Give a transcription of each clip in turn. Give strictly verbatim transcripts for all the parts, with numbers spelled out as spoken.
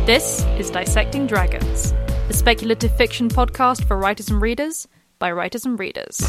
This is Dissecting Dragons, a speculative fiction podcast for writers and readers by writers and readers.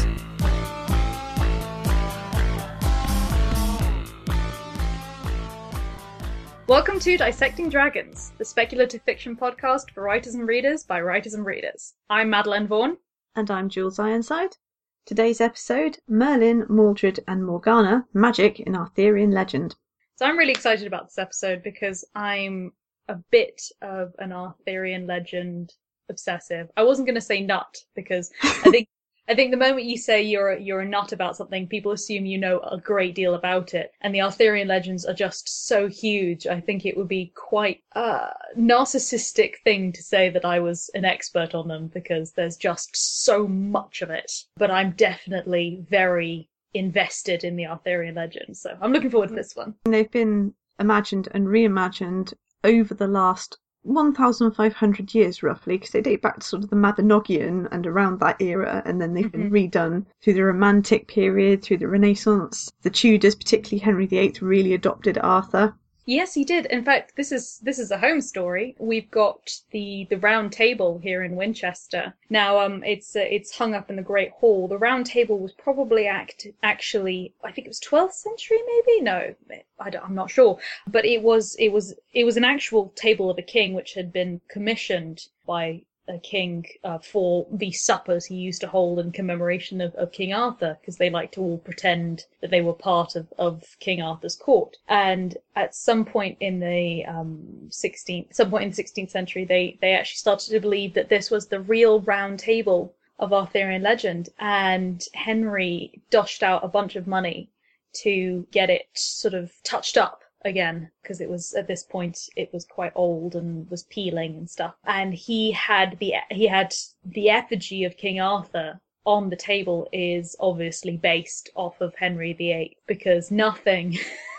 Welcome to Dissecting Dragons, the speculative fiction podcast for writers and readers by writers and readers. I'm Madeleine Vaughan. And I'm Jules Ironside. Today's episode, Merlin, Mordred and Morgana, Magic in Arthurian Legend. So I'm really excited about this episode because I'm a bit of an Arthurian legend obsessive. I wasn't going to say nut because I think I think the moment you say you're you're a nut about something, people assume you know a great deal about it. And the Arthurian legends are just so huge. I think it would be quite a narcissistic thing to say that I was an expert on them because there's just so much of it. But I'm definitely very invested in the Arthurian legends, so I'm looking forward to this one. They've been imagined and reimagined over the last one thousand five hundred years roughly, because they date back to sort of the Mabinogion and around that era, and then they've mm-hmm. been redone through the Romantic period, through the Renaissance. The Tudors, particularly Henry the Eighth, really adopted Arthur. Yes, he did. In fact, this is this is a home story. We've got the the Round Table here in Winchester. Now, um, it's uh, it's hung up in the Great Hall. The Round Table was probably act actually, I think it was twelfth century, maybe. No, I don't, I'm not sure. But it was it was it was an actual table of a king, which had been commissioned by a king uh, for the suppers he used to hold in commemoration of, of King Arthur, because they like to all pretend that they were part of, of King Arthur's court. And at some point in the um, sixteenth, some point in the sixteenth century, they they actually started to believe that this was the real Round Table of Arthurian legend, and Henry doshed out a bunch of money to get it sort of touched up again, because it was at this point it was quite old and was peeling and stuff, and he had the he had the effigy of King Arthur on the table is obviously based off of Henry the Eighth, because nothing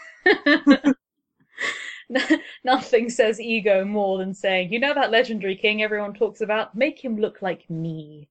nothing says ego more than saying, you know, that legendary king everyone talks about, make him look like me.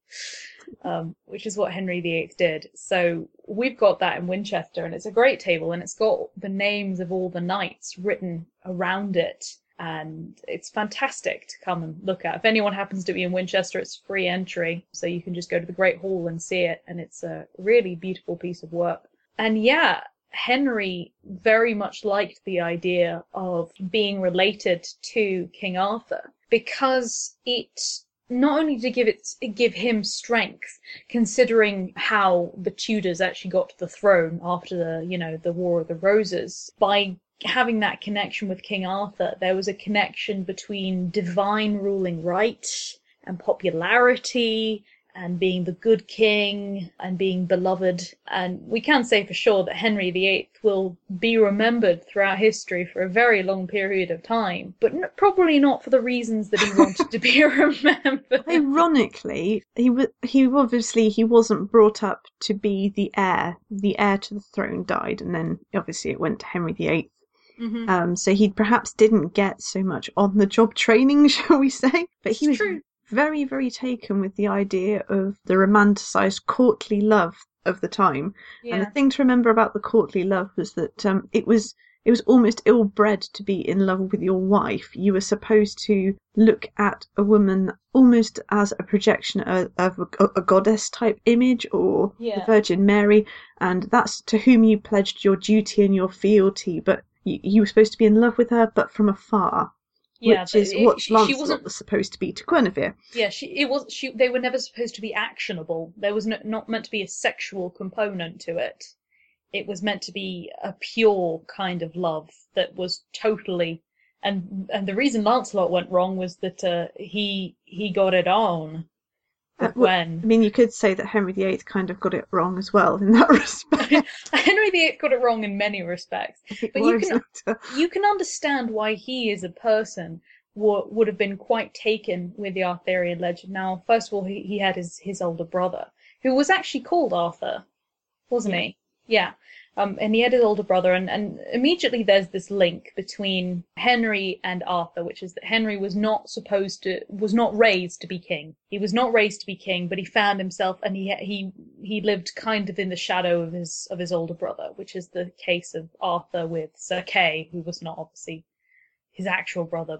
Um, which is what Henry the Eighth did. So we've got that in Winchester, and it's a great table, and it's got the names of all the knights written around it, and it's fantastic to come and look at. If anyone happens to be in Winchester, it's free entry, so you can just go to the Great Hall and see it, and it's a really beautiful piece of work. And yeah, Henry very much liked the idea of being related to King Arthur, because it not only to give it give him strength, considering how the Tudors actually got to the throne after the, you know, the War of the Roses, by having that connection with King Arthur, there was a connection between divine ruling right and popularity and being the good king and being beloved. And we can say for sure that Henry the Eighth will be remembered throughout history for a very long period of time, but n- probably not for the reasons that he wanted to be remembered. Ironically, he w- he obviously he wasn't brought up to be the heir. The heir to the throne died, and then obviously it went to Henry the Eighth. Mm-hmm. Um, so he perhaps didn't get so much on-the-job training, shall we say? But he it's was true. very, very taken with the idea of the romanticised courtly love of the time. Yeah. And the thing to remember about the courtly love was that um, it was it was almost ill-bred to be in love with your wife. You were supposed to look at a woman almost as a projection of, of a, a goddess-type image, or yeah. the Virgin Mary, and that's to whom you pledged your duty and your fealty, but you, you were supposed to be in love with her, but from afar. Yeah, which is it, what she, Lancelot she wasn't, was supposed to be to Guinevere. Yeah, she it was she. They were never supposed to be actionable. There was no, not meant to be a sexual component to it. It was meant to be a pure kind of love that was totally. And and the reason Lancelot went wrong was that uh, he he got it on. Uh, well, I mean, you could say that Henry the Eighth kind of got it wrong as well in that respect. Henry the Eighth got it wrong in many respects, but you can you can understand why he, as a person, w- would have been quite taken with the Arthurian legend. Now, first of all, he, he had his, his older brother, who was actually called Arthur, wasn't yeah. he? Yeah. Um, and he had his older brother, and, and immediately there's this link between Henry and Arthur, which is that Henry was not supposed to, was not raised to be king. He was not raised to be king, but he found himself, and he he he lived kind of in the shadow of his of his older brother, which is the case of Arthur with Sir Kay, who was not obviously his actual brother, but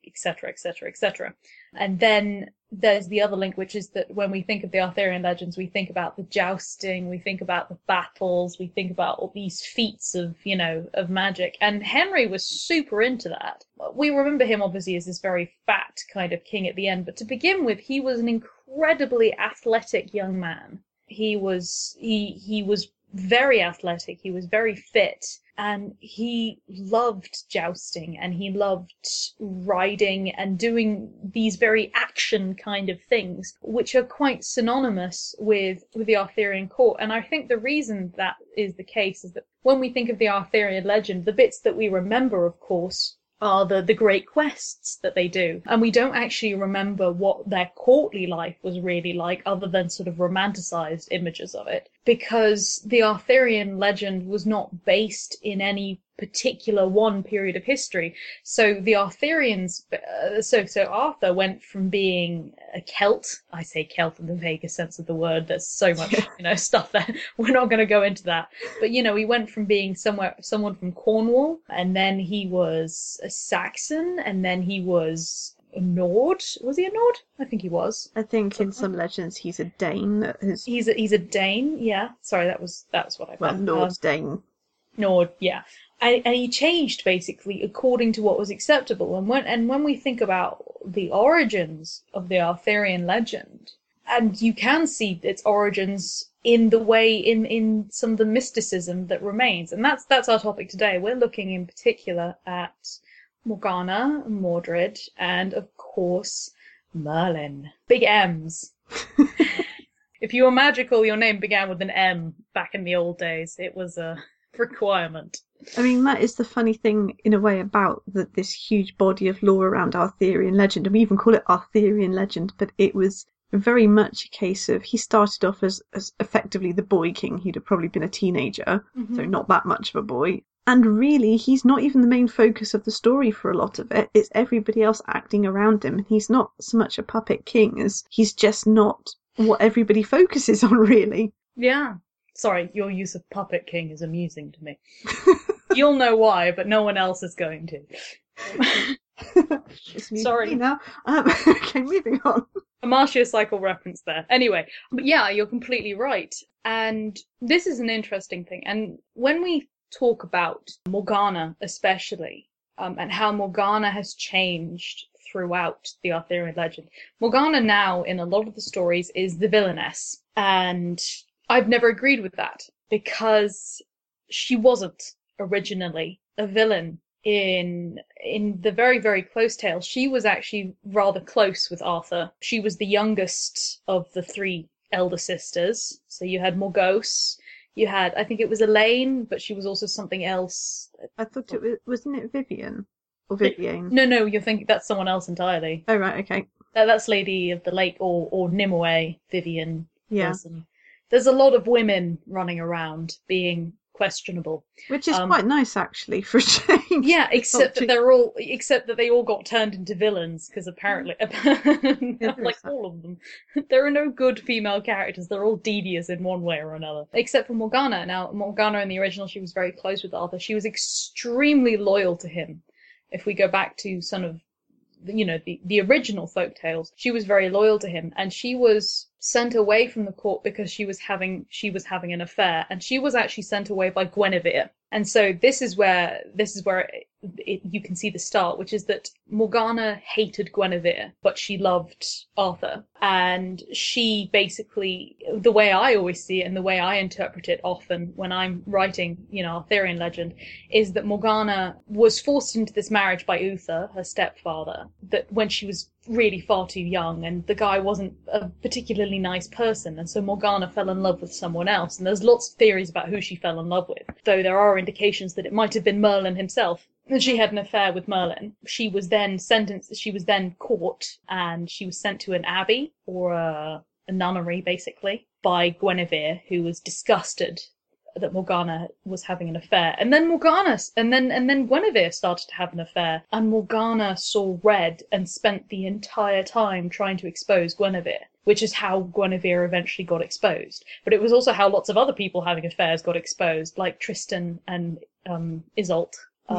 et cetera, et cetera, et cetera. And then there's the other link, which is that when we think of the Arthurian legends, we think about the jousting, we think about the battles, we think about all these feats of, you know, of magic. And Henry was super into that. We remember him obviously as this very fat kind of king at the end, but to begin with, he was an incredibly athletic young man. He was, he, he was very athletic, he was very fit, and he loved jousting, and he loved riding and doing these very action kind of things, which are quite synonymous with, with the Arthurian court. And I think the reason that is the case is that when we think of the Arthurian legend, the bits that we remember, of course, are the, the great quests that they do. And we don't actually remember what their courtly life was really like, other than sort of romanticized images of it, because the Arthurian legend was not based in any particular one period of history. So the Arthurians, uh, so so Arthur went from being a Celt. I say Celt in the vaguest sense of the word. There's so much, you know, stuff there. We're not going to go into that. But you know, he went from being somewhere someone from Cornwall, and then he was a Saxon, and then he was a Nord. Was he a Nord? I think he was. I think in some legends he's a Dane. That has... He's a, he's a Dane. Yeah. Sorry, that was that was what I Well, meant. Nord's Um, Dane. Nord, yeah. And, and he changed basically according to what was acceptable. And when and when we think about the origins of the Arthurian legend, and you can see its origins in the way in in some of the mysticism that remains, and that's that's our topic today. We're looking in particular at Morgana, Mordred, and of course Merlin. Big M's. If you were magical, your name began with an M back in the old days. It was a requirement. I mean, that is the funny thing in a way about the, this huge body of lore around Arthurian legend, and we even call it Arthurian legend, but it was very much a case of he started off as, as effectively the boy king. He'd have probably been a teenager, mm-hmm. so not that much of a boy. And really, he's not even the main focus of the story for a lot of it. It's everybody else acting around him, and he's not so much a puppet king as he's just not what everybody focuses on, really. Yeah. Sorry, your use of puppet king is amusing to me. You'll know why, but no one else is going to. Sorry. Now. Um, okay, moving on. A Marcia cycle reference there. Anyway, but yeah, you're completely right. And this is an interesting thing. And when we talk about Morgana especially, um, and how Morgana has changed throughout the Arthurian legend, Morgana now, in a lot of the stories, is the villainess. And I've never agreed with that, because she wasn't originally a villain in in the very, very close tale. She was actually rather close with Arthur. She was the youngest of the three elder sisters. So you had Morgause, you had, I think it was Elaine, but she was also something else. I thought it was, wasn't it Vivian? Or Vivienne? No, no, you're thinking that's someone else entirely. Oh, right, okay. That, that's Lady of the Lake, or, or Nimue, Vivian. Yeah. Person. There's a lot of women running around being questionable, which is um, quite nice actually for a change. Yeah, except that they're all, except that they all got turned into villains, because apparently, yeah, like all of them, there are no good female characters. They're all devious in one way or another, except for Morgana. Now, Morgana in the original, she was very close with Arthur. She was extremely loyal to him. If we go back to some of, you know, the the original folk tales, she was very loyal to him, and she was sent away from the court because she was having she was having an affair, and she was actually sent away by Guinevere. And so this is where this is where it, it, you can see the start, which is that Morgana hated Guinevere, but she loved Arthur, and she basically, the way I always see it and the way I interpret it often when I'm writing, you know, Arthurian legend, is that Morgana was forced into this marriage by Uther, her stepfather, that when she was really far too young, and the guy wasn't a particularly nice person, and so Morgana fell in love with someone else. And there's lots of theories about who she fell in love with, though there are indications that it might have been Merlin himself. And she had an affair with Merlin. She was then sentenced, she was then caught, and she was sent to an abbey, or a, a nunnery basically, by Guinevere, who was disgusted that Morgana was having an affair. And then Morgana, and then and then Guinevere started to have an affair, and Morgana saw red and spent the entire time trying to expose Guinevere, which is how Guinevere eventually got exposed. But it was also how lots of other people having affairs got exposed, like Tristan and um, Isolde. Uh, yes.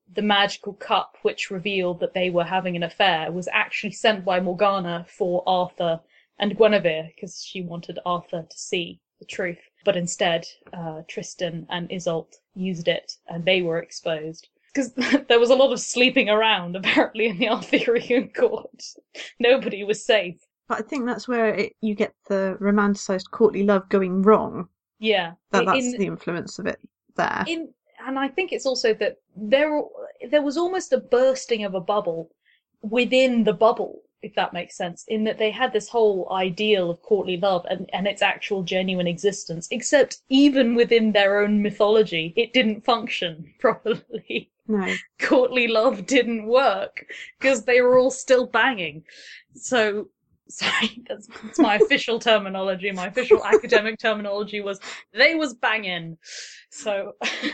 the magical cup which revealed that they were having an affair was actually sent by Morgana for Arthur and Guinevere, because she wanted Arthur to see the truth. But instead, uh, Tristan and Isolde used it, and they were exposed. Because there was a lot of sleeping around, apparently, in the Arthurian court. Nobody was safe. But I think that's where it, you get the romanticised courtly love going wrong. Yeah. That, that's in, the influence of it there. In, and I think it's also that there, there was almost a bursting of a bubble within the bubble, if that makes sense, in that they had this whole ideal of courtly love and, and its actual genuine existence, except even within their own mythology, it didn't function properly. No. Courtly love didn't work, because they were all still banging. So, sorry, that's, that's my official terminology. My official academic terminology was, they was banging. So,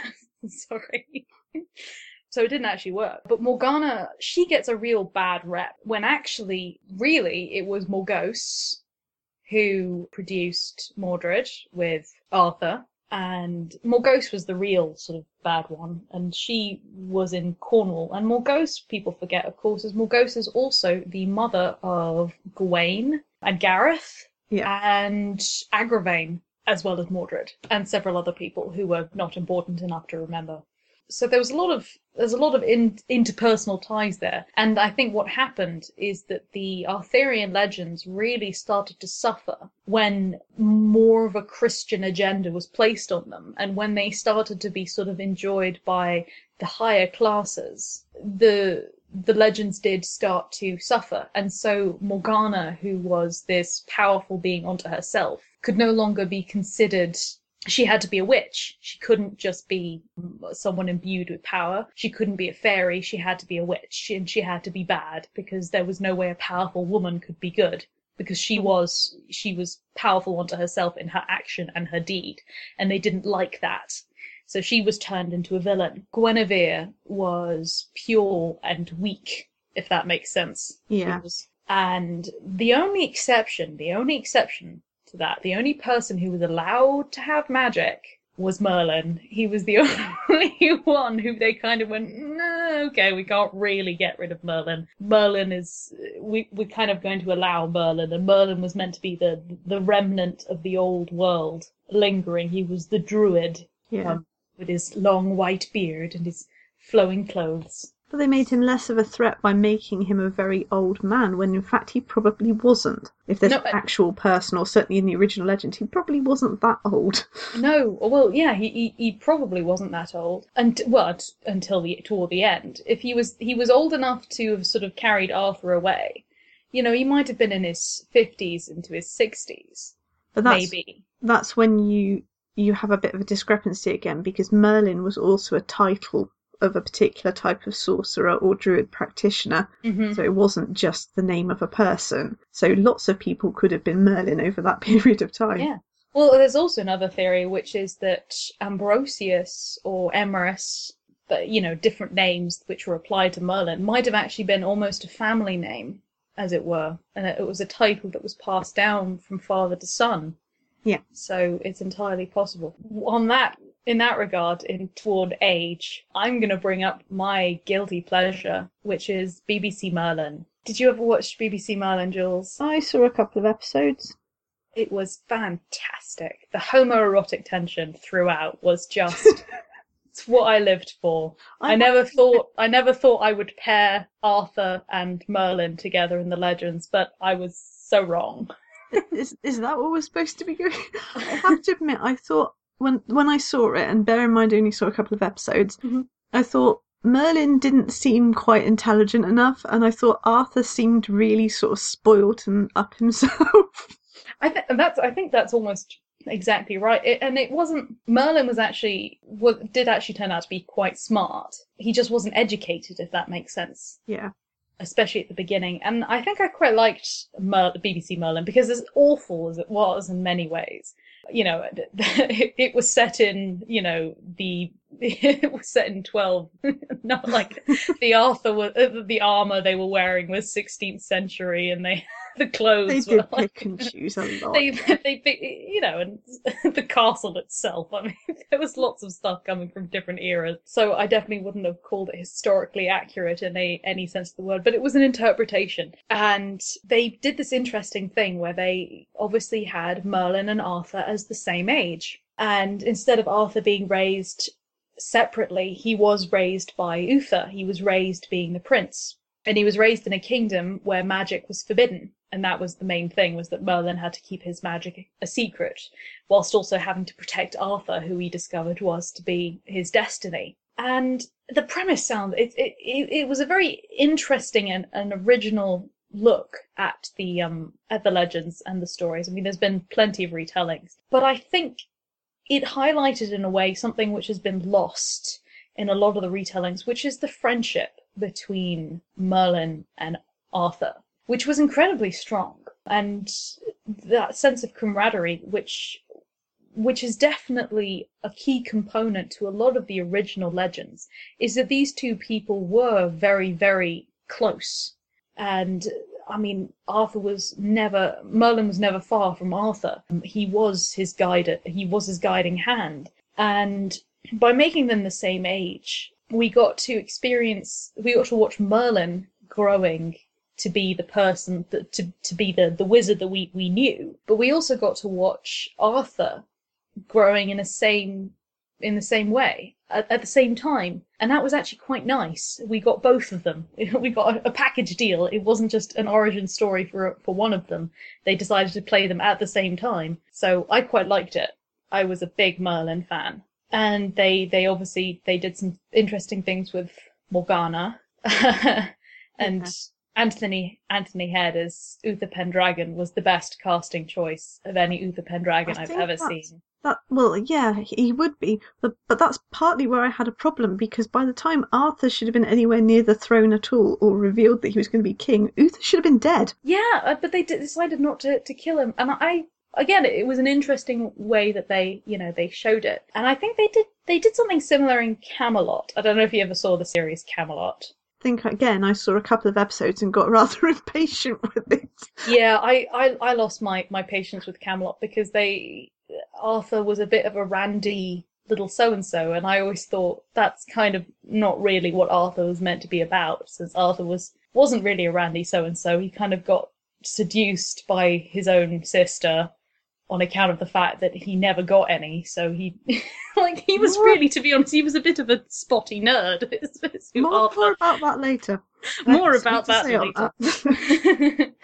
sorry. So it didn't actually work. But Morgana, she gets a real bad rep, when actually, really, it was Morgause who produced Mordred with Arthur. And Morgause was the real sort of bad one, and she was in Cornwall. And Morgause, people forget, of course, is Morgause is also the mother of Gawain and Gareth yeah. and Agravain, as well as Mordred, and several other people who were not important enough to remember. So there was a lot of there's a lot of in, interpersonal ties there, and I think what happened is that the Arthurian legends really started to suffer when more of a Christian agenda was placed on them, and when they started to be sort of enjoyed by the higher classes. The the legends did start to suffer, and so Morgana, who was this powerful being unto herself, could no longer be considered. She had to be a witch. She couldn't just be someone imbued with power. She couldn't be a fairy. She had to be a witch. And she had to be bad, because there was no way a powerful woman could be good. Because she was, she was powerful unto herself in her action and her deed. And they didn't like that. So she was turned into a villain. Guinevere was pure and weak, if that makes sense. Yeah. Was, and the only exception, the only exception to that, the only person who was allowed to have magic was Merlin. He was the only one who they kind of went, no, okay, we can't really get rid of Merlin. Merlin is, we, we're kind of going to allow Merlin, and Merlin was meant to be the, the remnant of the old world lingering. He was the druid, yeah. um, with his long white beard and his flowing clothes. But they made him less of a threat by making him a very old man, when in fact he probably wasn't. If there's No, an actual person, or certainly in the original legend, he probably wasn't that old. No, well, yeah, he he, he probably wasn't that old, and well, t- until the toward the end. If he was, he was old enough to have sort of carried Arthur away. You know, he might have been in his fifties into his sixties, But that's, maybe. That's when you you have a bit of a discrepancy again, because Merlin was also a title of a particular type of sorcerer or druid practitioner. Mm-hmm. So it wasn't just the name of a person. So lots of people could have been Merlin over that period of time. Yeah. Well, there's also another theory, which is that Ambrosius or Emerus, but, you know, different names which were applied to Merlin, might have actually been almost a family name, as it were. And it was a title that was passed down from father to son. Yeah. So it's entirely possible. On that, in that regard, in toward age, I'm going to bring up my guilty pleasure, which is B B C Merlin. Did you ever watch B B C Merlin, Jules? I saw a couple of episodes. It was fantastic. The homoerotic tension throughout was just it's what I lived for. I, I never thought I never thought I would pair Arthur and Merlin together in the legends, but I was so wrong. Is is that what was supposed to be going? I have to admit, I thought when when I saw it, and bear in mind I only saw a couple of episodes, mm-hmm. I thought Merlin didn't seem quite intelligent enough, and I thought Arthur seemed really sort of spoilt and up himself. I think that's I think that's almost exactly right. It, and it wasn't Merlin was actually was, did actually turn out to be quite smart. He just wasn't educated, if that makes sense. Yeah. Especially at the beginning. And I think I quite liked Mer- B B C Merlin, because as awful as it was in many ways, you know, it, it was set in, you know, the it was set in twelve. Not like the Arthur was, uh, the armor they were wearing was sixteenth century, and they the clothes They were did like, pick and choose a lot. they Yeah. they pick, you know, and the castle itself. I mean, there was lots of stuff coming from different eras, so I definitely wouldn't have called it historically accurate in a, any sense of the word. But it was an interpretation, and they did this interesting thing where they obviously had Merlin and Arthur as the same age, and instead of Arthur being raised separately, he was raised by Uther. He was raised being the prince, and he was raised in a kingdom where magic was forbidden. And that was the main thing, was that Merlin had to keep his magic a secret, whilst also having to protect Arthur, who he discovered was to be his destiny. And the premise sounds, it, it, it was a very interesting and, and original look at the, um, at the legends and the stories. I mean, there's been plenty of retellings, but I think it highlighted in a way something which has been lost in a lot of the retellings, which is the friendship between Merlin and Arthur, which was incredibly strong, and that sense of camaraderie, which which is definitely a key component to a lot of the original legends, is that these two people were very, very close. And I mean, Arthur was never, Merlin was never far from Arthur. He was his guide, he was his guiding hand. And by making them the same age, we got to experience, we got to watch Merlin growing to be the person, that, to to be the, the wizard that we, we knew. But we also got to watch Arthur growing in a same in the same way at, at the same time, and that was actually quite nice. We got both of them. We got a, a package deal. It wasn't just an origin story for for one of them. They decided to play them at the same time, so I quite liked it. I was a big Merlin fan, and they they obviously they did some interesting things with Morgana, and. Yeah. Anthony Anthony Head as Uther Pendragon was the best casting choice of any Uther Pendragon I've ever seen. That, well, yeah, he would be, but but that's partly where I had a problem, because by the time Arthur should have been anywhere near the throne at all, or revealed that he was going to be king, Uther should have been dead. Yeah, but they decided not to, to kill him, and I again, it was an interesting way that they, you know, they showed it, and I think they did they did something similar in Camelot. I don't know if you ever saw the series Camelot. I think, again, I saw a couple of episodes and got rather impatient with it. Yeah, I, I, I lost my, my patience with Camelot, because they Arthur was a bit of a randy little so-and-so, and I always thought that's kind of not really what Arthur was meant to be about, since Arthur was, wasn't really a randy so-and-so. He kind of got seduced by his own sister on account of the fact that he never got any, so he, like, he was more, really, to be honest, he was a bit of a spotty nerd. It's, it's more, more about that later. More about that later. That.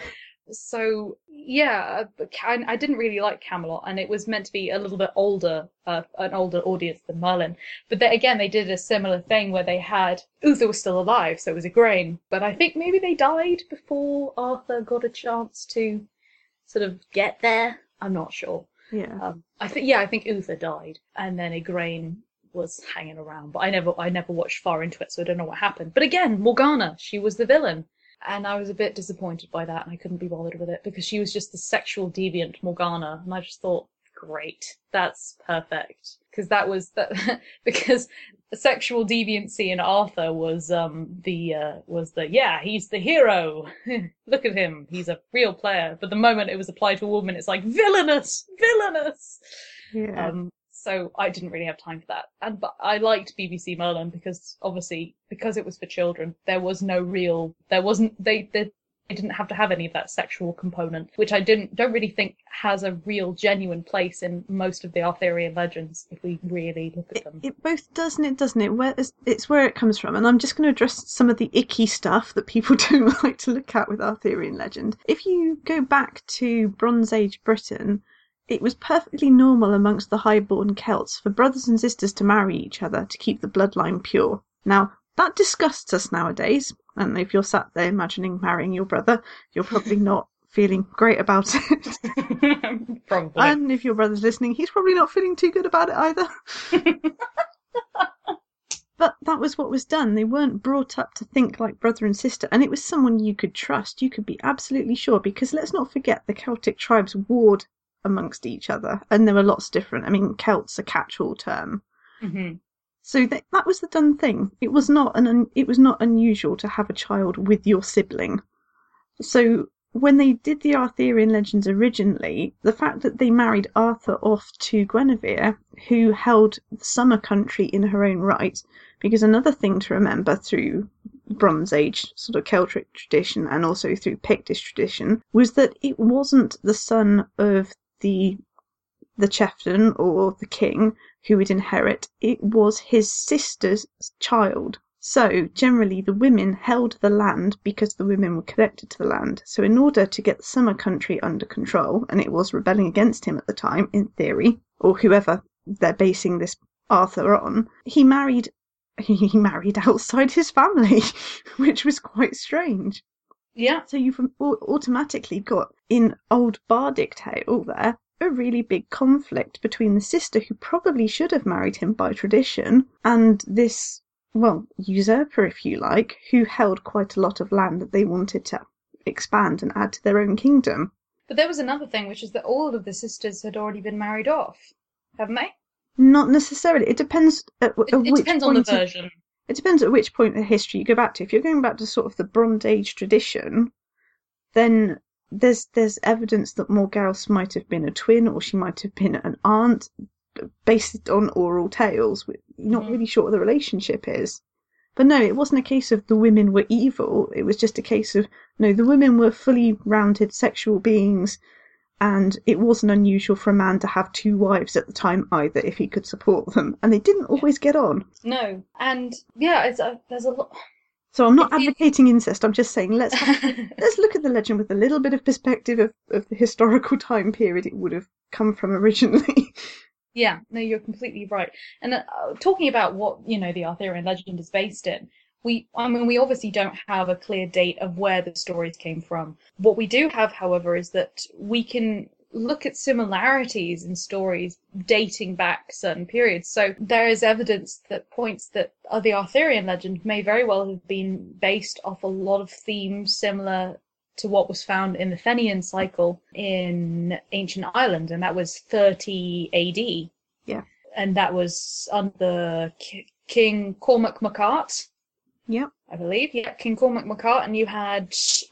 So, yeah, I, I didn't really like Camelot, and it was meant to be a little bit older, uh, an older audience than Merlin. But they, again, they did a similar thing where they had, Uther was still alive, so it was Igraine, but I think maybe they died before Arthur got a chance to sort of get there. I'm not sure. Yeah. Um, I think yeah, I think Uther died, and then Igraine was hanging around. But I never, I never watched far into it, so I don't know what happened. But again, Morgana, she was the villain, and I was a bit disappointed by that, and I couldn't be bothered with it, because she was just the sexual deviant Morgana, and I just thought, great, that's perfect, because that was that because the sexual deviancy in Arthur was um the uh, was the yeah he's the hero, look at him, he's a real player. But the moment it was applied to a woman, it's like villainous, villainous. Yeah. Um, so I didn't really have time for that, and but I liked B B C Merlin, because obviously because it was for children, there was no real, there wasn't they they. They didn't have to have any of that sexual component, which I didn't don't really think has a real genuine place in most of the Arthurian legends, if we really look at them. It, it both does and it doesn't. It where it's where it comes from, and I'm just going to address some of the icky stuff that people don't like to look at with Arthurian legend. If you go back to Bronze Age Britain, it was perfectly normal amongst the highborn Celts for brothers and sisters to marry each other to keep the bloodline pure. Now, that disgusts us nowadays, and if you're sat there imagining marrying your brother, you're probably not feeling great about it. Probably. And if your brother's listening, he's probably not feeling too good about it either. But that was what was done. They weren't brought up to think like brother and sister, and it was someone you could trust. You could be absolutely sure, because let's not forget the Celtic tribes warred amongst each other, and there were lots different. I mean, Celt's a catch-all term. Mm-hmm. So that that was the done thing. It was not an un, it was not unusual to have a child with your sibling. So when they did the Arthurian legends originally, the fact that they married Arthur off to Guinevere, who held the Summer Country in her own right, because another thing to remember through Bronze Age sort of Celtic tradition and also through Pictish tradition was that it wasn't the son of the the chieftain or the king who would inherit, it was his sister's child. So, generally, the women held the land because the women were connected to the land. So, in order to get the Summer Country under control, and it was rebelling against him at the time, in theory, or whoever they're basing this Arthur on, he married he married outside his family, which was quite strange. Yeah. So you've automatically got, in old bardic tale there, a really big conflict between the sister, who probably should have married him by tradition, and this, well, usurper, if you like, who held quite a lot of land that they wanted to expand and add to their own kingdom. But there was another thing, which is that all of the sisters had already been married off, haven't they? Not necessarily. It depends at, at it, it which depends point on the of, version. It depends at which point in history you go back to. If you're going back to sort of the Bronze Age tradition, then there's there's evidence that Morgause might have been a twin, or she might have been an aunt, based on oral tales. We're not mm. really sure what the relationship is. But no, it wasn't a case of the women were evil. It was just a case of, no, the women were fully rounded sexual beings, and it wasn't unusual for a man to have two wives at the time either, if he could support them. And they didn't always get on. No, and yeah, it's a, there's a lot... So I'm not advocating incest, I'm just saying let's have, let's look at the legend with a little bit of perspective of, of the historical time period it would have come from originally. Yeah, no, you're completely right. And uh, talking about what, you know, the Arthurian legend is based in, we, I mean, we obviously don't have a clear date of where the stories came from. What we do have, however, is that we can look at similarities in stories dating back certain periods. So there is evidence that points that uh, the Arthurian legend may very well have been based off a lot of themes similar to what was found in the Fenian cycle in ancient Ireland, and that was thirty A D. Yeah. And that was under K- King Cormac MacArt. Yeah. I believe. Yeah, King Cormac MacArt, and you had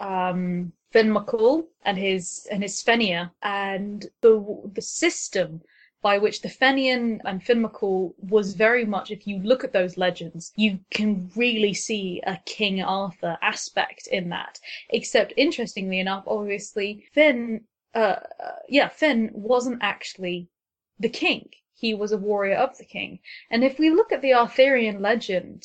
um Finn McCool and his and his Fenia, and the the system by which the Fenian and Finn McCool was very much, if you look at those legends, you can really see a King Arthur aspect in that. Except, interestingly enough, obviously, Finn, uh, uh, yeah, Finn wasn't actually the king. He was a warrior of the king. And if we look at the Arthurian legend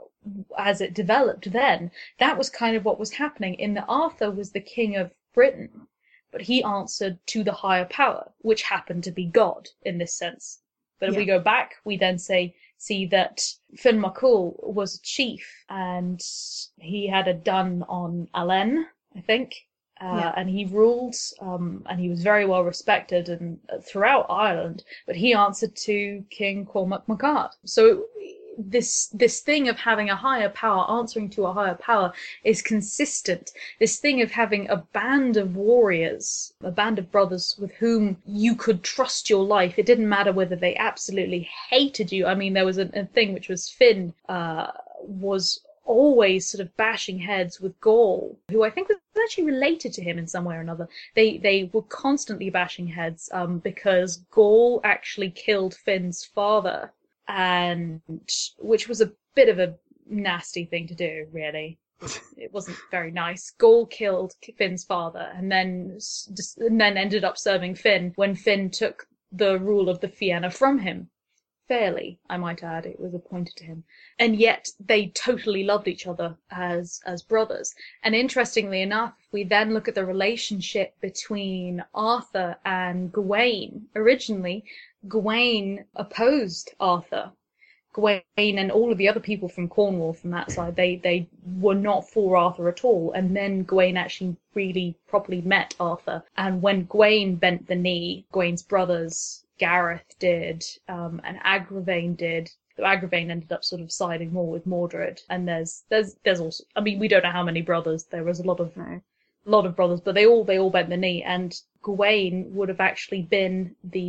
as it developed then, that was kind of what was happening, in that Arthur was the king of Britain, but he answered to the higher power, which happened to be God in this sense. But yeah. If we go back, we then say see that Finn McCool was a chief, and he had a dun on Allen, I think, uh, yeah. and he ruled, um, and he was very well respected and uh, throughout Ireland. But he answered to King Cormac MacArt. So this this thing of having a higher power answering to a higher power is consistent. This thing of having a band of warriors, a band of brothers with whom you could trust your life. It didn't matter whether they absolutely hated you. I mean, there was a, a thing which was Finn uh, was always sort of bashing heads with Gaul, who I think was actually related to him in some way or another. They they were constantly bashing heads um, because Gaul actually killed Finn's father, and which was a bit of a nasty thing to do, really. It wasn't very nice. Gaul killed Finn's father, and then and then ended up serving Finn when Finn took the rule of the Fianna from him. Fairly, I might add, it was appointed to him. And yet they totally loved each other as as brothers. And interestingly enough, if we then look at the relationship between Arthur and Gawain, originally Gawain opposed Arthur. Gawain and all of the other people from Cornwall from that side, they, they were not for Arthur at all. And then Gawain actually really properly met Arthur. And when Gawain bent the knee, Gawain's brothers, Gareth did, um, and Agravain did. So Agravain ended up sort of siding more with Mordred. And there's there's there's also, I mean, we don't know how many brothers. There was a lot of no. a lot of brothers, but they all they all bent the knee. And Gawain would have actually been the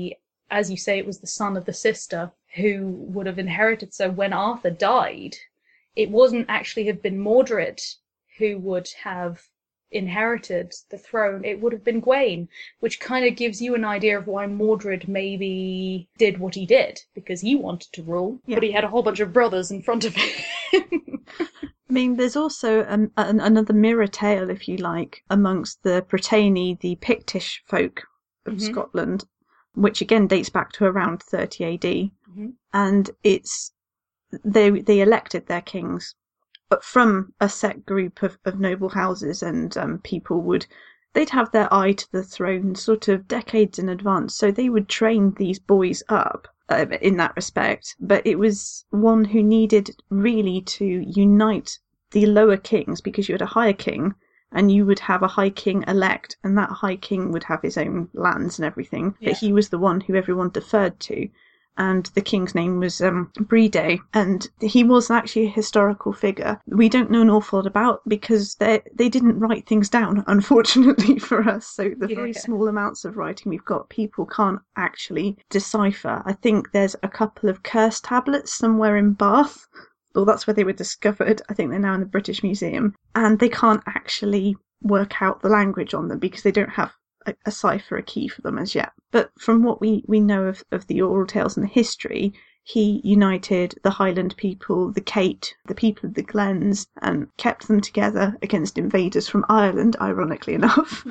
as you say, it was the son of the sister who would have inherited. So when Arthur died, it wasn't actually have been Mordred who would have inherited the throne. It would have been Gawain, which kind of gives you an idea of why Mordred maybe did what he did, because he wanted to rule, yeah. But he had a whole bunch of brothers in front of him. I mean, there's also an, an, another mirror tale, if you like, amongst the Brittany, the Pictish folk of mm-hmm. Scotland, which again dates back to around thirty A D, mm-hmm. and it's they they elected their kings, but from a set group of, of noble houses, and um, people would they'd have their eye to the throne sort of decades in advance, so they would train these boys up uh, in that respect. But it was one who needed really to unite the lower kings, because you had a higher king and you would have a high king elect, and that high king would have his own lands and everything, yeah. But he was the one who everyone deferred to. And the king's name was um, Brede, and he was actually a historical figure we don't know an awful lot about, because they they didn't write things down, unfortunately for us. So the yeah. very small amounts of writing we've got, people can't actually decipher. I think there's a couple of curse tablets somewhere in Bath. Well, that's where they were discovered. I think they're now in the British Museum, and they can't actually work out the language on them because they don't have a, a cipher, a key for them as yet. But from what we, we know of, of the oral tales and the history, he united the Highland people, the Cate, the people of the Glens, and kept them together against invaders from Ireland, ironically enough,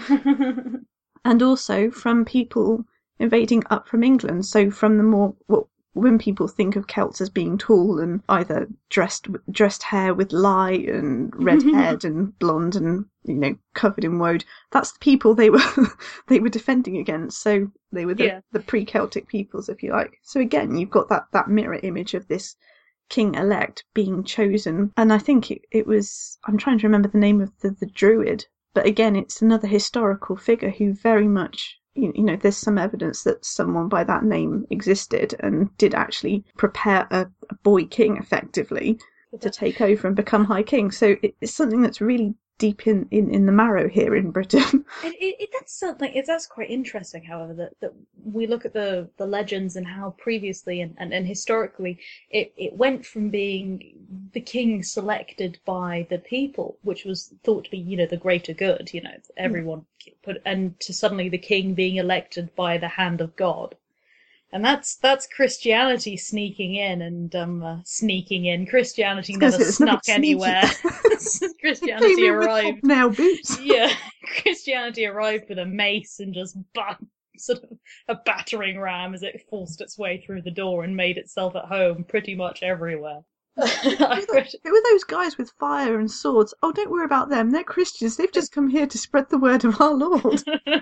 and also from people invading up from England. So from the more, well, when people think of Celts as being tall and either dressed dressed hair with lye and red haired and blonde and, you know, covered in woad, that's the people they were they were defending against. So they were the, yeah. the pre-Celtic peoples, if you like. So again, you've got that, that mirror image of this king elect being chosen. And I think it, it was, I'm trying to remember the name of the, the druid, but again, it's another historical figure who very much, you know, there's some evidence that someone by that name existed and did actually prepare a, a boy king, effectively, to take over and become High King. So it's something that's really deep in, in, in the marrow here in Britain. It, it, it, that's something. It, that's quite interesting, however, that, that we look at the, the legends and how previously and, and, and historically it, it went from being the king selected by the people, which was thought to be, you know, the greater good, you know, everyone mm. put, and to suddenly the king being elected by the hand of God. And that's that's Christianity sneaking in and um uh, sneaking in. Christianity never snuck anywhere. Christianity arrived now boots. Yeah, Christianity arrived with a mace and just bat- sort of a battering ram as it forced its way through the door and made itself at home pretty much everywhere. Who were, who were those guys with fire and swords? Oh, don't worry about them. They're Christians. They've just come here to spread the word of our Lord.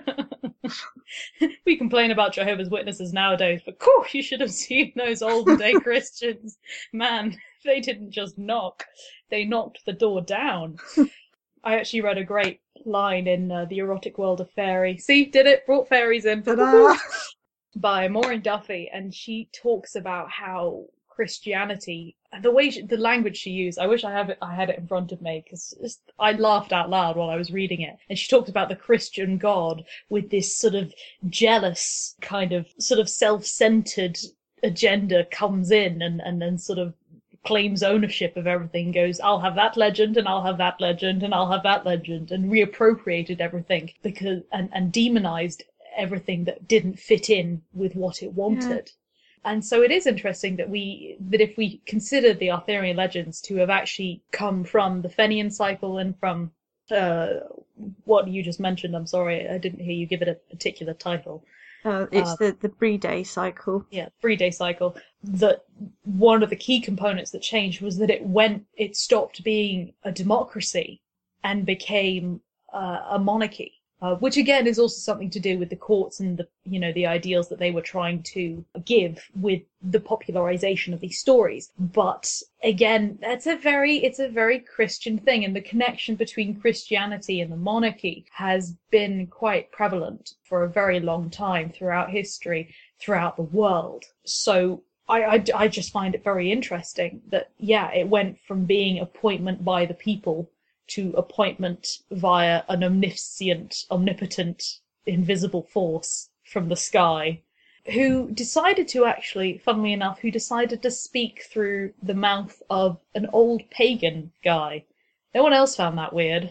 We complain about Jehovah's Witnesses nowadays, but cool, you should have seen those olden day Christians. Man, they didn't just knock. They knocked the door down. I actually read a great line in uh, The Erotic World of Fairy. See, did it, brought fairies in. Ta-da! By Maureen Duffy, and she talks about how Christianity, the way she, the language she used, I wish I have it, I had it in front of me, because I laughed out loud while I was reading it. And she talked about the Christian God with this sort of jealous kind of sort of self-centered agenda comes in and and then sort of claims ownership of everything, goes, I'll have that legend and I'll have that legend and I'll have that legend, and reappropriated everything because and and demonized everything that didn't fit in with what it wanted. Yeah. And so it is interesting that we that if we consider the Arthurian legends to have actually come from the Fenian cycle and from uh, what you just mentioned, I'm sorry, I didn't hear you give it a particular title. Uh, it's uh, the, the Brede cycle. Yeah, Brede cycle. That one of the key components that changed was that it went, it stopped being a democracy and became uh, a monarchy. Uh, which again is also something to do with the courts and the, you know, the ideals that they were trying to give with the popularization of these stories. But again, that's a very, it's a very Christian thing, and the connection between Christianity and the monarchy has been quite prevalent for a very long time throughout history, throughout the world. So I, I, I just find it very interesting that, yeah, it went from being appointment by the people to appointment via an omniscient, omnipotent, invisible force from the sky. who decided to actually, funnily enough, who decided to speak through the mouth of an old pagan guy. No one else found that weird.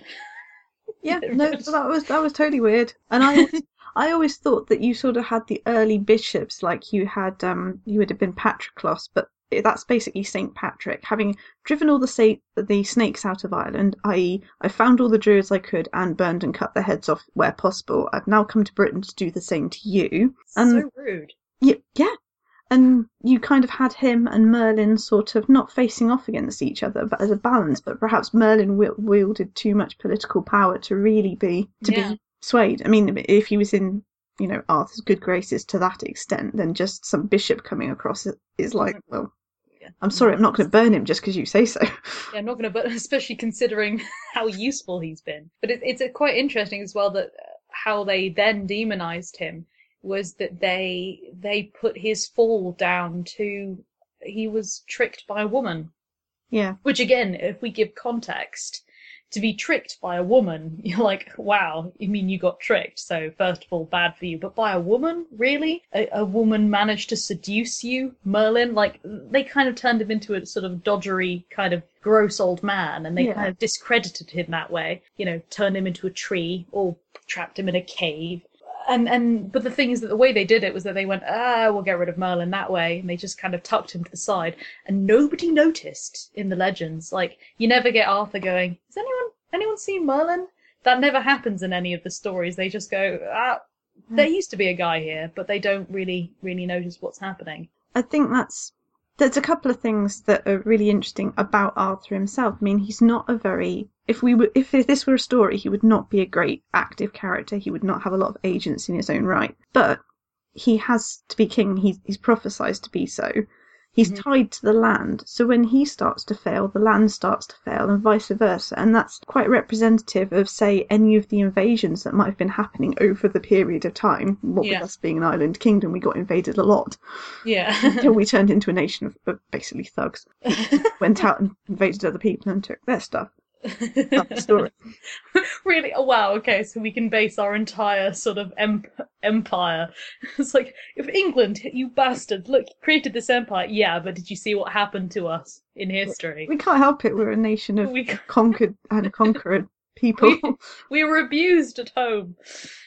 Yeah, no, that was that was totally weird. And I I always thought that you sort of had the early bishops, like you had um you would have been Patroclus, but that's basically Saint Patrick, having driven all the sa- the snakes out of Ireland, that is, I found all the druids I could and burned and cut their heads off where possible. I've now come to Britain to do the same to you. And so rude. Yeah, yeah. And you kind of had him and Merlin sort of not facing off against each other, but as a balance. But perhaps Merlin wielded too much political power to really be to yeah. be swayed. I mean, if he was in, you know, Arthur's good graces to that extent, then just some bishop coming across it is like, well, yeah. I'm sorry, I'm not going to burn him just because you say so. Yeah, I'm not going to burn, especially considering how useful he's been. But it, it's quite interesting as well that how they then demonized him was that they they put his fall down to he was tricked by a woman. Yeah. Which again, if we give context, to be tricked by a woman, you're like, wow, you mean you got tricked, so first of all, bad for you. But by a woman? Really? A, a woman managed to seduce you, Merlin? Like, they kind of turned him into a sort of dodgery, kind of gross old man, and they yeah. kind of discredited him that way. You know, turned him into a tree, or trapped him in a cave. And and but the thing is that the way they did it was that they went, ah, we'll get rid of Merlin that way, and they just kind of tucked him to the side, and nobody noticed in the legends. Like, you never get Arthur going, has anyone anyone seen Merlin? That never happens in any of the stories. They just go, ah, there used to be a guy here, but they don't really really notice what's happening. I think that's there's a couple of things that are really interesting about Arthur himself. I mean, he's not a very If we were, if this were a story, he would not be a great active character. He would not have a lot of agency in his own right. But he has to be king. He's, he's prophesied to be so. He's mm-hmm. tied to the land. So when he starts to fail, the land starts to fail, and vice versa. And that's quite representative of, say, any of the invasions that might have been happening over the period of time. What yeah. with us being an island kingdom, we got invaded a lot. Yeah. Until we turned into a nation of, of basically thugs. Went out and invaded other people and took their stuff. That's the story. Really? Oh wow, okay, so we can base our entire sort of emp- empire. It's like, if England, you bastards, look, you created this empire. Yeah, but did you see what happened to us in history? We can't help it, we're a nation of we... conquered and conquered people. We, we were abused at home.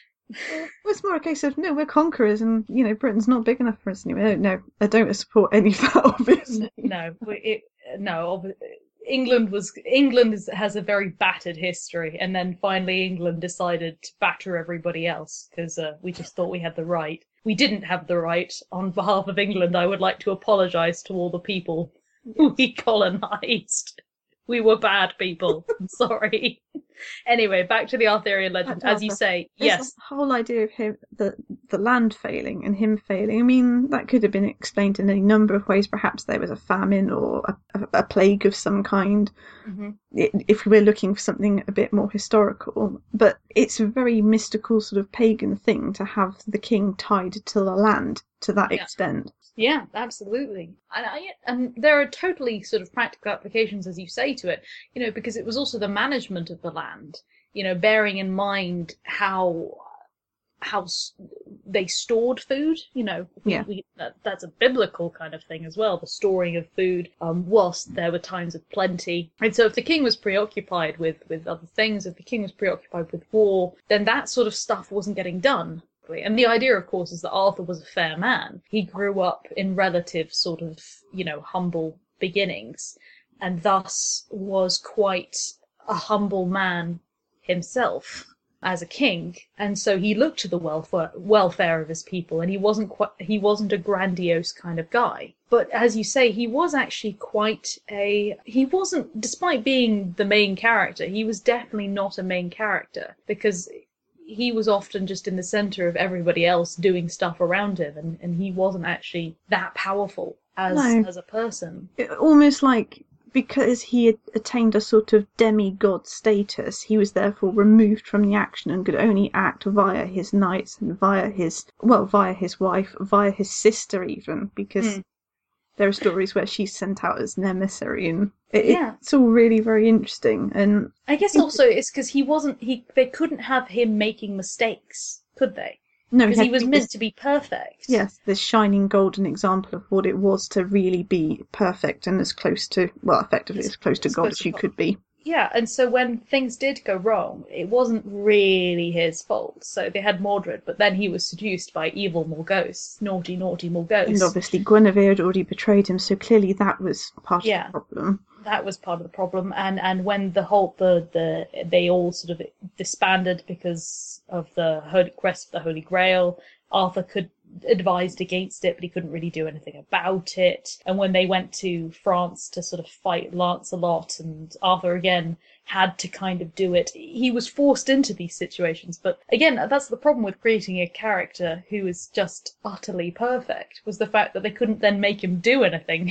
Well, it's more a case of, no, we're conquerors, and, you know, Britain's not big enough for us anyway. No, I don't support any of that, obviously. No, it, no, obviously. England was England is, has a very battered history, and then finally England decided to batter everybody else because uh, we just thought we had the right. We didn't have the right. On behalf of England, I would like to apologise to all the people who we colonised. We were bad people. I'm sorry. Anyway, back to the Arthurian legend. As you say, There's yes. The whole idea of him, the the land failing and him failing. I mean, that could have been explained in any number of ways. Perhaps there was a famine or a, a, a plague of some kind. Mm-hmm. If we're looking for something a bit more historical, but it's a very mystical sort of pagan thing to have the king tied to the land to that yeah. extent. Yeah, absolutely. And, I, and there are totally sort of practical applications, as you say, to it, you know, because it was also the management of the land, you know, bearing in mind how how they stored food, you know, we, yeah. we, that, that's a biblical kind of thing as well, the storing of food, um, whilst there were times of plenty. And so if the king was preoccupied with, with other things, if the king was preoccupied with war, then that sort of stuff wasn't getting done. And the idea, of course, is that Arthur was a fair man. He grew up in relative sort of, you know, humble beginnings, and thus was quite a humble man himself as a king. And so he looked to the welfare welfare of his people, and he wasn't quite he wasn't a grandiose kind of guy. But as you say, he was actually quite a he wasn't, despite being the main character, he was definitely not a main character, because he was often just in the center of everybody else doing stuff around him, and, and he wasn't actually that powerful as no. as a person. It, almost like because he had attained a sort of demigod status, he was therefore removed from the action and could only act via his knights and via his, well, via his wife, via his sister even, because mm. there are stories where she's sent out as an emissary, and it, yeah. it's all really very interesting. And I guess also it's because he wasn't he they couldn't have him making mistakes, could they? No, because he, he was he meant was, to be perfect. yes, this shining golden example of what it was to really be perfect and as close to, well, effectively as, as close to as God close as you could be. Yeah, and so when things did go wrong, it wasn't really his fault. So they had Mordred, but then he was seduced by evil Morgause, naughty, naughty Morgause. And obviously Guinevere had already betrayed him, so clearly that was part yeah, of the problem. That was part of the problem. And and when the whole the the they all sort of disbanded because of the holy quest for the Holy Grail, Arthur could advised against it, but he couldn't really do anything about it. And when they went to France to sort of fight Lancelot, and Arthur again had to kind of do it, he was forced into these situations. But again, that's the problem with creating a character who is just utterly perfect, was the fact that they couldn't then make him do anything.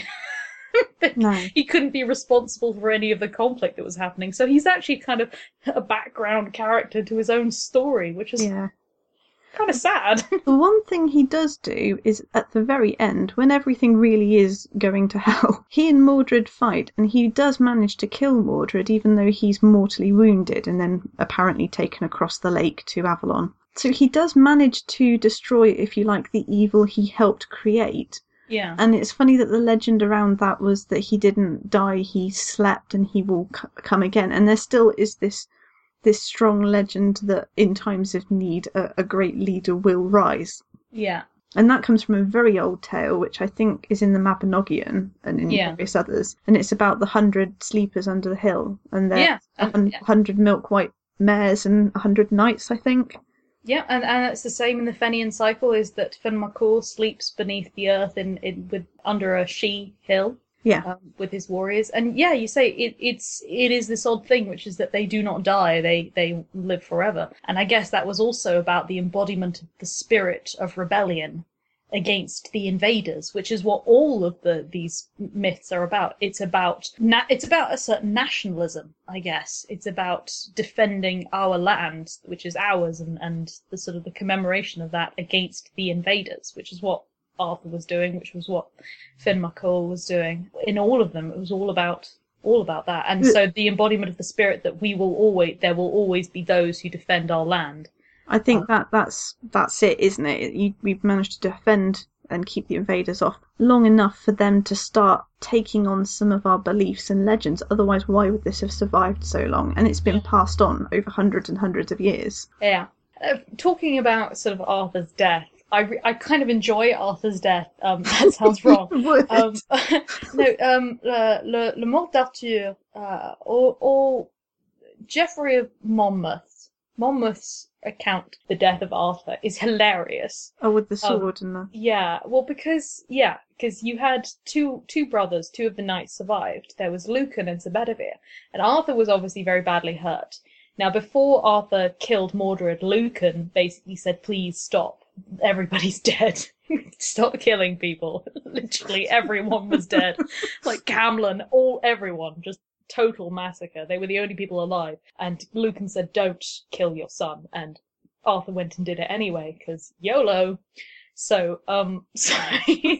No. He couldn't be responsible for any of the conflict that was happening. So he's actually kind of a background character to his own story, which is yeah. kind of sad. The one thing he does do is at the very end, when everything really is going to hell, he and Mordred fight, and he does manage to kill Mordred, even though he's mortally wounded and then apparently taken across the lake to Avalon. So he does manage to destroy, if you like, the evil he helped create. Yeah. And it's funny that the legend around that was that he didn't die, he slept, and he will c- come again. And there still is this this strong legend that in times of need, a, a great leader will rise. Yeah. And that comes from a very old tale, which I think is in the Mabinogion and in yeah. various others. And it's about the hundred sleepers under the hill. And there's yeah. a hun- yeah. hundred milk-white mares and a hundred knights, I think. Yeah, and, and it's the same in the Fenian cycle, is that Finn McCool sleeps beneath the earth in, in with under a she hill. Yeah. Um, with his warriors. And yeah, you say it it's it is this odd thing, which is that they do not die, they they live forever. And I guess that was also about the embodiment of the spirit of rebellion against the invaders, which is what all of the these myths are about. It's about na- it's about a certain nationalism, I guess. It's about defending our land, which is ours, and, and the sort of the commemoration of that against the invaders, which is what Arthur was doing, which was what Finn McCool was doing. In all of them, it was all about all about that. And so the embodiment of the spirit that we will always there will always be those who defend our land. I think um, that that's that's it, isn't it? You, we've managed to defend and keep the invaders off long enough for them to start taking on some of our beliefs and legends. Otherwise, why would this have survived so long? And it's been passed on over hundreds and hundreds of years. Yeah. Uh, talking about sort of Arthur's death, I, re- I kind of enjoy Arthur's death. Um, that sounds wrong. um, no, um, le, le, le mort d'Arthur, uh, or, or Geoffrey of Monmouth, Monmouth's account, the death of Arthur, is hilarious. Oh, with the sword um, and the... Yeah, well, because, yeah, because you had two two brothers, two of the knights survived. There was Lucan and Sir Bedivere, and Arthur was obviously very badly hurt. Now, before Arthur killed Mordred, Lucan basically said, please stop. Everybody's dead. Stop killing people. Literally everyone was dead. Like Camlan, all everyone, just total massacre. They were the only people alive. And Lucan said, don't kill your son. And Arthur went and did it anyway, because YOLO. So, um, sorry.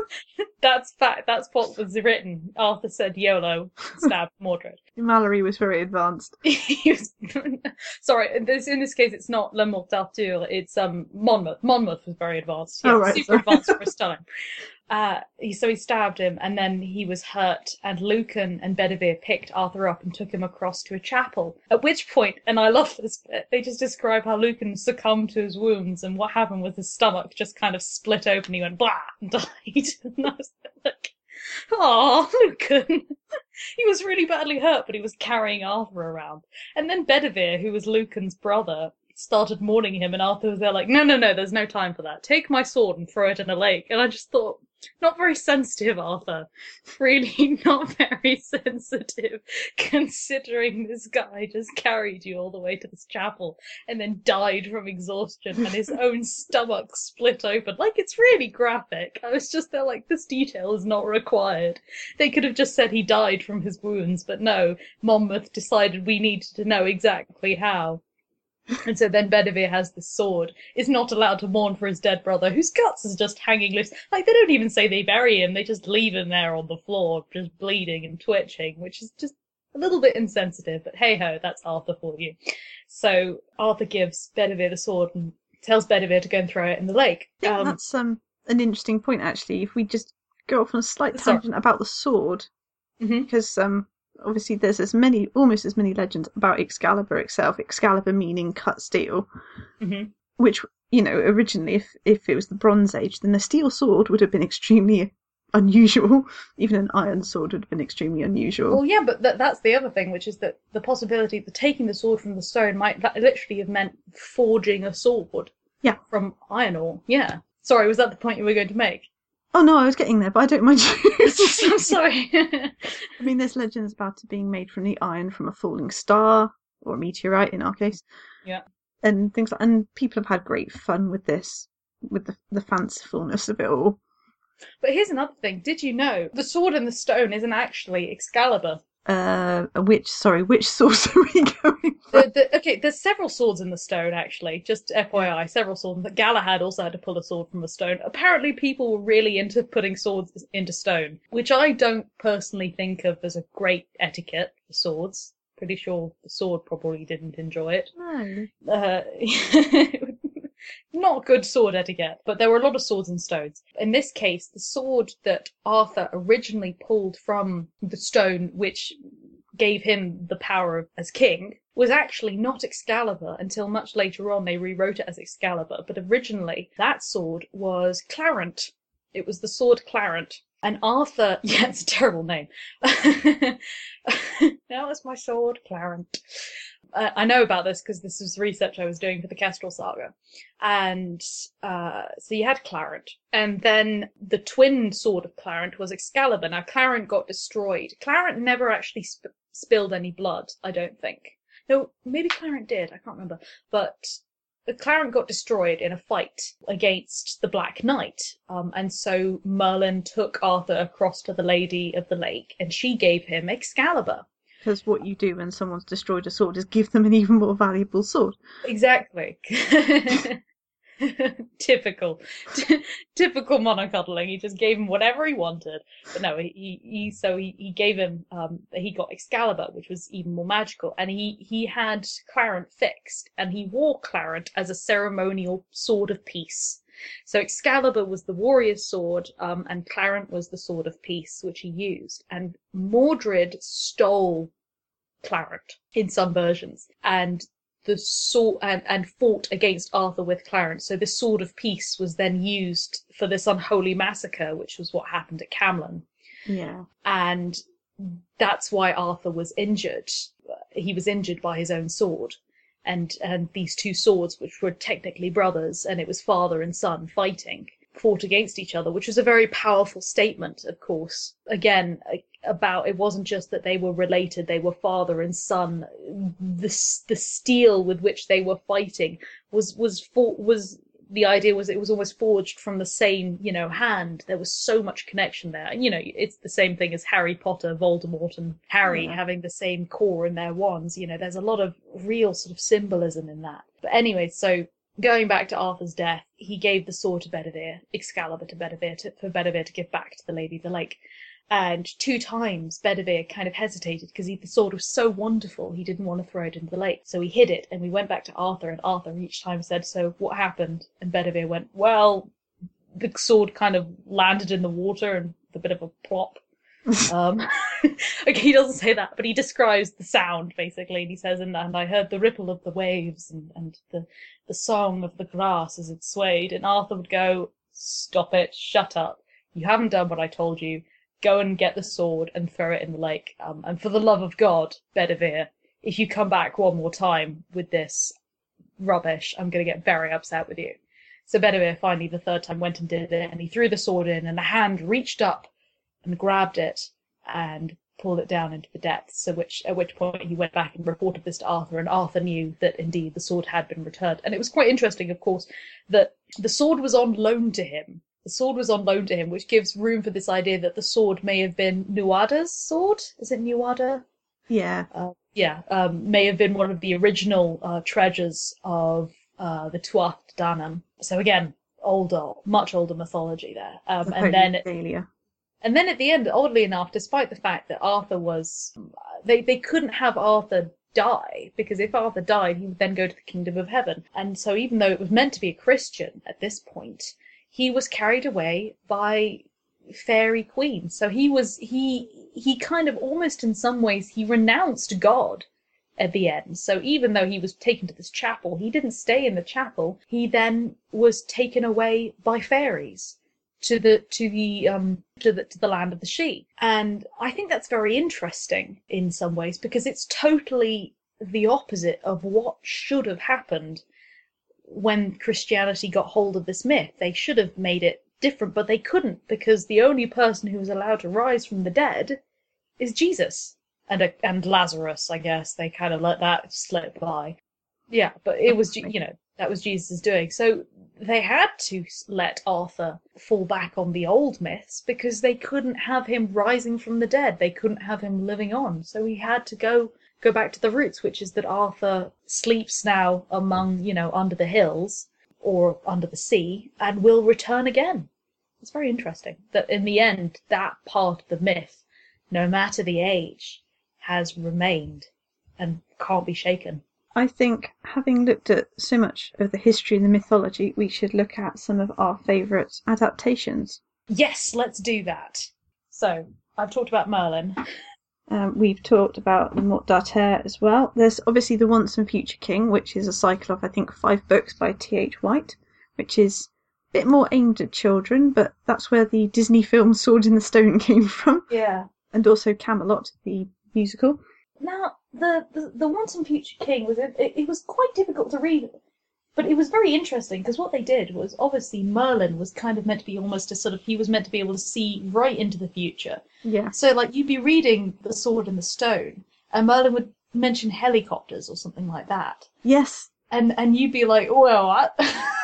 That's fact. That's what was written. Arthur said YOLO, stabbed Mordred. Mallory was very advanced. he was, sorry, this, in this case, it's not Le Mort d'Arthur. It's um Monmouth. Monmouth was very advanced. Yeah, oh, right, super sorry. advanced for his time. Uh, he, so he stabbed him, and then he was hurt, and Lucan and Bedivere picked Arthur up and took him across to a chapel. At which point, and I love this bit, they just describe how Lucan succumbed to his wounds, and what happened was his stomach just kind of split open, he went blah, and died. And I was like, aw, Lucan. He was really badly hurt, but he was carrying Arthur around. And then Bedivere, who was Lucan's brother, started mourning him, and Arthur was there like, no, no, no, there's no time for that. Take my sword and throw it in a lake. And I just thought, not very sensitive, Arthur. Really not very sensitive, considering this guy just carried you all the way to this chapel and then died from exhaustion and his own stomach split open. Like, it's really graphic. I was just there like, this detail is not required. They could have just said he died from his wounds, but no, Monmouth decided we needed to know exactly how. And so then Bedivere has the sword, is not allowed to mourn for his dead brother, whose guts is just hanging loose. Like, they don't even say they bury him, they just leave him there on the floor, just bleeding and twitching, which is just a little bit insensitive, but hey-ho, that's Arthur for you. So Arthur gives Bedivere the sword, and tells Bedivere to go and throw it in the lake. I think Um, that's um an interesting point, actually. If we just go off on a slight sorry. tangent about the sword, Mm-hmm. because um obviously there's as many, almost as many legends about Excalibur itself. Excalibur meaning cut steel, Mm-hmm. which, you know, originally, if if it was the Bronze Age, then a steel sword would have been extremely unusual. Even an iron sword would have been extremely unusual. Well, yeah, but th- that's the other thing, which is that the possibility that taking the sword from the stone might that literally have meant forging a sword. Yeah. From iron ore. Yeah. Sorry, was that the point you were going to make? Oh no, I was getting there, but I don't mind you. I'm sorry. I mean, there's legends about it being made from the iron from a falling star, or a meteorite in our case. Yeah. And things like, and people have had great fun with this, with the the fancifulness of it all. But here's another thing. Did you know the sword in the stone isn't actually Excalibur? Uh, which, sorry, which source are we going from? The, the, okay, there's several swords in the stone, actually. Just F Y I, several swords. But Galahad also had to pull a sword from a stone. Apparently, people were really into putting swords into stone, which I don't personally think of as a great etiquette for swords. Pretty sure the sword probably didn't enjoy it. No. Uh, not good sword etiquette, but there were a lot of swords and stones. In this case, the sword that Arthur originally pulled from the stone, which gave him the power as king, was actually not Excalibur until much later on. They rewrote it as Excalibur, but originally that sword was Clarent. It was the sword Clarent. And Arthur, yeah, it's a terrible name. Now it's my sword, Clarent. Uh, I know about this because this was research I was doing for the Kestrel Saga. And uh, so you had Clarent. And then the twin sword of Clarent was Excalibur. Now, Clarent got destroyed. Clarent never actually sp- spilled any blood, I don't think. No, maybe Clarent did. I can't remember. But Clarent got destroyed in a fight against the Black Knight. Um, and so Merlin took Arthur across to the Lady of the Lake, and she gave him Excalibur. Because what you do when someone's destroyed a sword is give them an even more valuable sword. Exactly. Typical. T- typical monocuddling. He just gave him whatever he wanted. But no, he, he so he, he gave him, um, he got Excalibur, which was even more magical. And he, he had Clarent fixed, and he wore Clarent as a ceremonial sword of peace. So Excalibur was the warrior's sword, um, and Clarent was the sword of peace, which he used. And Mordred stole Clarent in some versions, and the sword and, and fought against Arthur with Clarent. So this sword of peace was then used for this unholy massacre, which was what happened at Camlan. Yeah. And that's why Arthur was injured. He was injured by his own sword. And and these two swords, which were technically brothers, and it was father and son fighting, fought against each other, which was a very powerful statement, of course. Again, about it wasn't just that they were related, they were father and son. The the steel with which they were fighting was was for, was the idea was it was almost forged from the same, you know, hand. There was so much connection there. And, you know, it's the same thing as Harry Potter, Voldemort and Harry yeah. having the same core in their wands. You know, there's a lot of real sort of symbolism in that. But anyway, so going back to Arthur's death, he gave the sword to Bedivere, Excalibur to Bedivere, to, for Bedivere to give back to the Lady of the Lake. And two times Bedivere kind of hesitated because the sword was so wonderful he didn't want to throw it into the lake. So he hid it, and we went back to Arthur, and Arthur each time said, "So what happened?" And Bedivere went, "Well, the sword kind of landed in the water and a bit of a plop." um, okay, he doesn't say that, but he describes the sound, basically, and he says, and, and I heard the ripple of the waves and, and the, the song of the grass as it swayed, and Arthur would go, "Stop it, shut up. You haven't done what I told you. Go and get the sword and throw it in the lake. Um, and for the love of God, Bedivere, if you come back one more time with this rubbish, I'm going to get very upset with you." So Bedivere finally, the third time, went and did it, and he threw the sword in, and the hand reached up and grabbed it and pulled it down into the depths, so which, at which point he went back and reported this to Arthur, and Arthur knew that indeed the sword had been returned. And it was quite interesting, of course, that the sword was on loan to him. The sword was on loan to him, which gives room for this idea that the sword may have been Nuada's sword. Is it Nuada? Yeah. Uh, yeah, um, may have been one of the original uh, treasures of uh, the Tuatha De Danann. So again, older, much older mythology there. Um, and then, failure. and then at the end, oddly enough, despite the fact that Arthur was, they they couldn't have Arthur die, because if Arthur died, he would then go to the kingdom of heaven. And so even though it was meant to be a Christian at this point, he was carried away by fairy queen. So he was, he, he kind of almost in some ways, he renounced God at the end. So even though he was taken to this chapel, he didn't stay in the chapel. He then was taken away by fairies to the to the um to the to the land of the Sidhe. And I think that's very interesting in some ways, because it's totally the opposite of what should have happened when Christianity got hold of this myth. They should have made it different, but they couldn't, because the only person who was allowed to rise from the dead is Jesus. And a, and Lazarus, I guess. They kind of let that slip by. Yeah, but it was, you know, that was Jesus' doing. So they had to let Arthur fall back on the old myths, because they couldn't have him rising from the dead. They couldn't have him living on. So he had to go go back to the roots, which is that Arthur sleeps now among, you know, under the hills or under the sea, and will return again. It's very interesting that in the end, that part of the myth, no matter the age, has remained and can't be shaken. I think, having looked at so much of the history and the mythology, we should look at some of our favourite adaptations. Yes, let's do that. So, I've talked about Merlin. Um, we've talked about the Morte d'Arthur as well. There's obviously The Once and Future King, which is a cycle of, I think, five books by T H White, which is a bit more aimed at children, but that's where the Disney film Sword in the Stone came from. Yeah. And also Camelot, the musical. Now, the, the, the Once and Future King, was it, it, it was quite difficult to read, but it was very interesting, because what they did was, obviously, Merlin was kind of meant to be almost a sort of, he was meant to be able to see right into the future. Yeah. So, like, you'd be reading The Sword in the Stone, and Merlin would mention helicopters or something like that. Yes. And and you'd be like, well, what?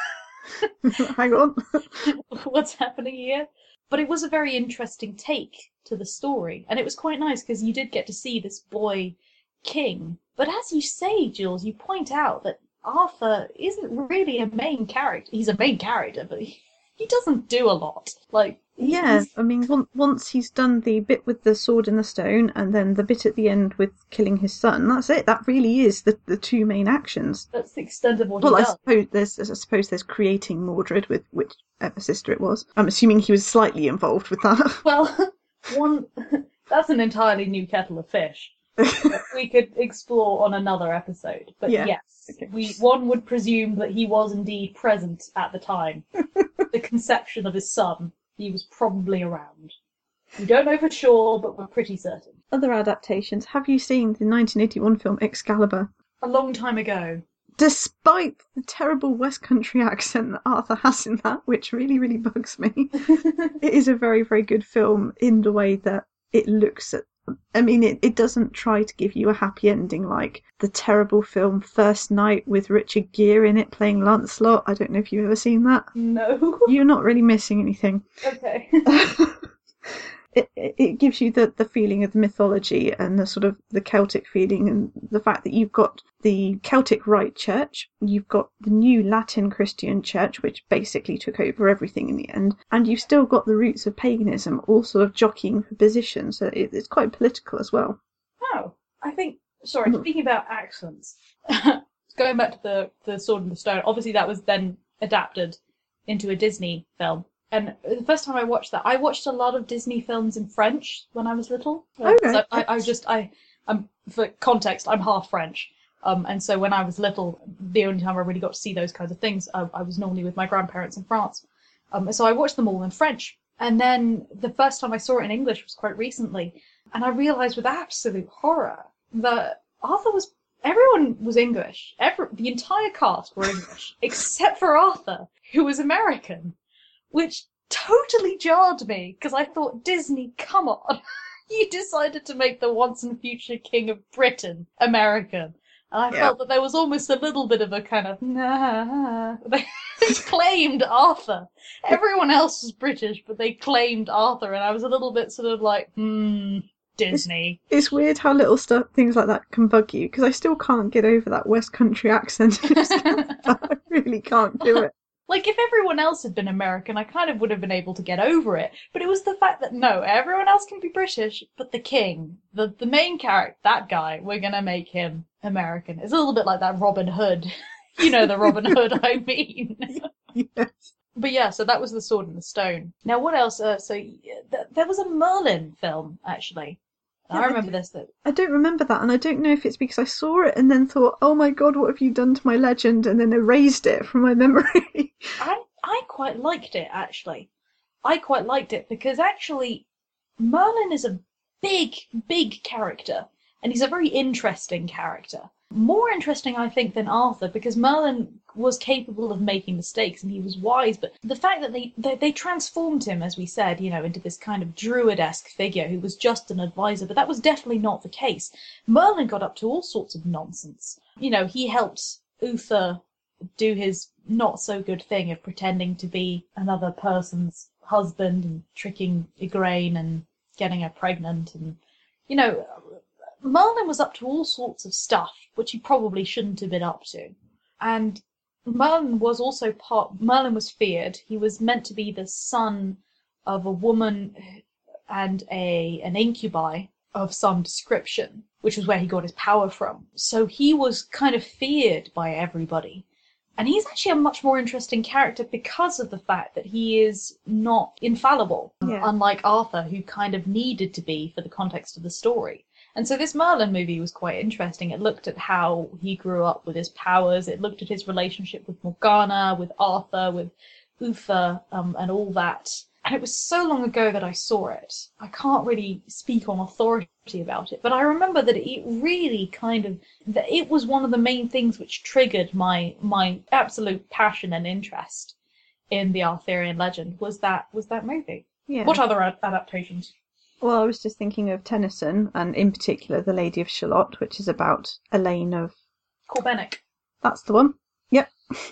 Hang on. What's happening here? But it was a very interesting take to the story, and it was quite nice, because you did get to see this boy king. But as you say, Jules, you point out that Arthur isn't really a main character. He's a main character, but he, he doesn't do a lot. Like, yeah, I mean, once he's done the bit with the sword and the stone, and then the bit at the end with killing his son, that's it. That really is the, the two main actions. That's the extent of what well, he I does. Suppose there's, I suppose there's creating Mordred, with whichever sister it was. I'm assuming he was slightly involved with that. Well, one that's an entirely new kettle of fish that we could explore on another episode. But yeah. yes, okay. we one would presume that he was indeed present at the time. The conception of his son. He was probably around. We don't know for sure, but we're pretty certain. Other adaptations. Have you seen the nineteen eighty-one film Excalibur? A long time ago. Despite the terrible West Country accent that Arthur has in that, which really, really bugs me, it is a very, very good film in the way that it looks at... I mean, it, it doesn't try to give you a happy ending like the terrible film First Night with Richard Gere in it playing Lancelot. I don't know if you've ever seen that. No. You're not really missing anything. Okay. It, it gives you the, the feeling of the mythology and the sort of the Celtic feeling, and the fact that you've got the Celtic Rite Church, you've got the new Latin Christian Church, which basically took over everything in the end, and you've still got the roots of paganism all sort of jockeying for position, so it, it's quite political as well. Oh, I think, sorry, speaking about accents, going back to the, the Sword and the Stone, obviously that was then adapted into a Disney film. And the first time I watched that, I watched a lot of Disney films in French when I was little. Okay. So I, I just, I, I'm for context, I'm half French, um, and so when I was little, the only time I really got to see those kinds of things, I, I was normally with my grandparents in France. Um, so I watched them all in French, and then the first time I saw it in English was quite recently, and I realised with absolute horror that Arthur was. Everyone was English. Every, the entire cast were English, except for Arthur, who was American. Which totally jarred me, because I thought, Disney, come on. You decided to make the once and future King of Britain American. And I yeah. felt that there was almost a little bit of a kind of, nah. They claimed Arthur. Everyone else was British, but they claimed Arthur, and I was a little bit sort of like, hmm, Disney. It's, it's weird how little stuff, things like that can bug you, because I still can't get over that West Country accent. I really can't do it. Like, if everyone else had been American, I kind of would have been able to get over it. But it was the fact that, no, everyone else can be British, but the king, the, the main character, that guy, we're gonna make him American. It's a little bit like that Robin Hood. You know the Robin Hood I mean. Yes. But yeah, so that was The Sword and the Stone. Now, what else? Uh, so th- there was a Merlin film, actually. Yeah, I remember I this. That I don't remember that, and I don't know if it's because I saw it and then thought, oh my god, what have you done to my legend, and then erased it from my memory. I I quite liked it, actually. I quite liked it because actually Merlin is a big, big character, and he's a very interesting character. More interesting, I think, than Arthur, because Merlin was capable of making mistakes and he was wise, but the fact that they, they, they transformed him, as we said, you know, into this kind of druid-esque figure who was just an advisor, but that was definitely not the case. Merlin got up to all sorts of nonsense. You know, he helped Uther do his not-so-good thing of pretending to be another person's husband and tricking Igraine and getting her pregnant, and, you know, Merlin was up to all sorts of stuff which he probably shouldn't have been up to. And Merlin was also part Merlin was feared. He was meant to be the son of a woman and a an incubi of some description, which was where he got his power from. So he was kind of feared by everybody. And he's actually a much more interesting character because of the fact that he is not infallible, Yeah. unlike Arthur, who kind of needed to be for the context of the story. And so this Merlin movie was quite interesting. It looked at how he grew up with his powers. It looked at his relationship with Morgana, with Arthur, with Uther, um, and all that. And it was so long ago that I saw it. I can't really speak on authority about it, but I remember that it really kind of, that it was one of the main things which triggered my my absolute passion and interest in the Arthurian legend was that was that movie. Yeah. What other ad- adaptations? Well, I was just thinking of Tennyson, and in particular The Lady of Shalott, which is about Elaine of... Corbenic. That's the one. Yep.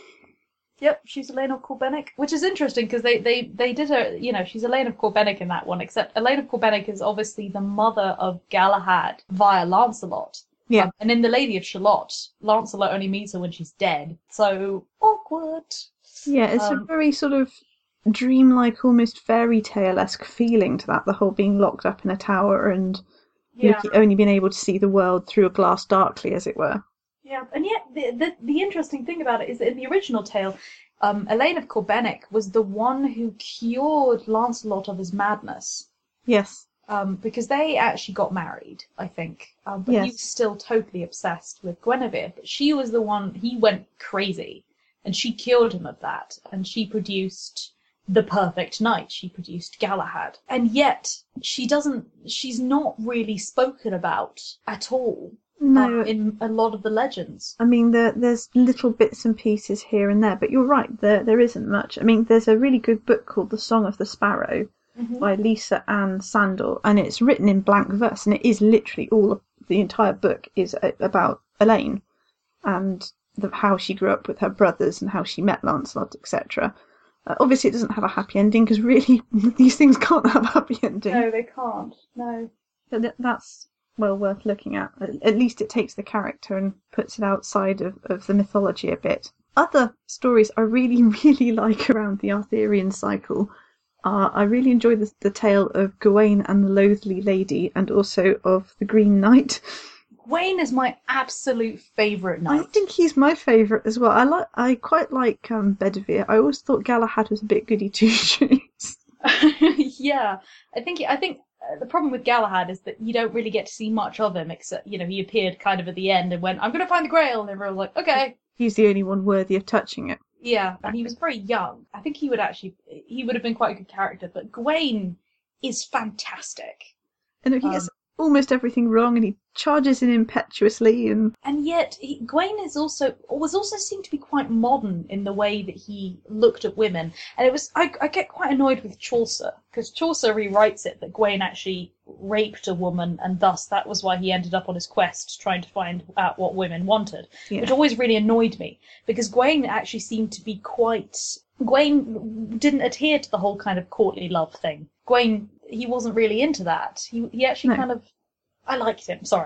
Yep, she's Elaine of Corbenic, which is interesting because they, they, they did a, you know, she's Elaine of Corbenic in that one, except Elaine of Corbenic is obviously the mother of Galahad via Lancelot. Yeah. Um, and in The Lady of Shalott, Lancelot only meets her when she's dead. So, awkward. Yeah, it's Um, a very sort of dreamlike, almost fairy tale-esque feeling to that, the whole being locked up in a tower and Yeah. looking, only being able to see the world through a glass darkly, as it were. Yeah, and yet the, the the interesting thing about it is that in the original tale, um, Elaine of Corbenic was the one who cured Lancelot of his madness. Yes. Um, because they actually got married, I think. Um, but Yes. he was still totally obsessed with Guinevere. But she was the one, he went crazy. And she cured him of that. And she produced the perfect knight. She produced Galahad. And yet, she doesn't, she's not really spoken about at all. No, Um, in a lot of the legends. I mean, there, there's little bits and pieces here and there, but you're right, there there isn't much. I mean, there's a really good book called The Song of the Sparrow Mm-hmm. by Lisa Ann Sandel, and it's written in blank verse, and it is literally all of the entire book is a, about Elaine and the, how she grew up with her brothers and how she met Lancelot, et cetera. Uh, obviously, it doesn't have a happy ending because really these things can't have a happy ending. No, they can't. No. But that's well worth looking at. At least it takes the character and puts it outside of, of the mythology a bit. Other stories I really, really like around the Arthurian cycle are I really enjoy the, the tale of Gawain and the Loathly Lady, and also of the Green Knight. Gawain is my absolute favourite knight. I think he's my favourite as well. I like, I quite like um, Bedivere. I always thought Galahad was a bit goody two shoes. Yeah, I think I think uh, the problem with Galahad is that you don't really get to see much of him, except you know he appeared kind of at the end and went, "I'm going to find the Grail," and everyone was like, "Okay." He's the only one worthy of touching it. Yeah, and he was very young. I think he would actually he would have been quite a good character, but Gawain is fantastic. And he gets almost everything wrong, and he charges in impetuously, and And yet, he, Gawain is also was also seemed to be quite modern in the way that he looked at women. And it was I, I get quite annoyed with Chaucer because Chaucer rewrites it that Gawain actually raped a woman, and thus that was why he ended up on his quest trying to find out what women wanted, yeah. which always really annoyed me because Gawain actually seemed to be quite. Gawain didn't adhere to the whole kind of courtly love thing. Gawain, he wasn't really into that. He he actually No. kind of. I liked him, sorry.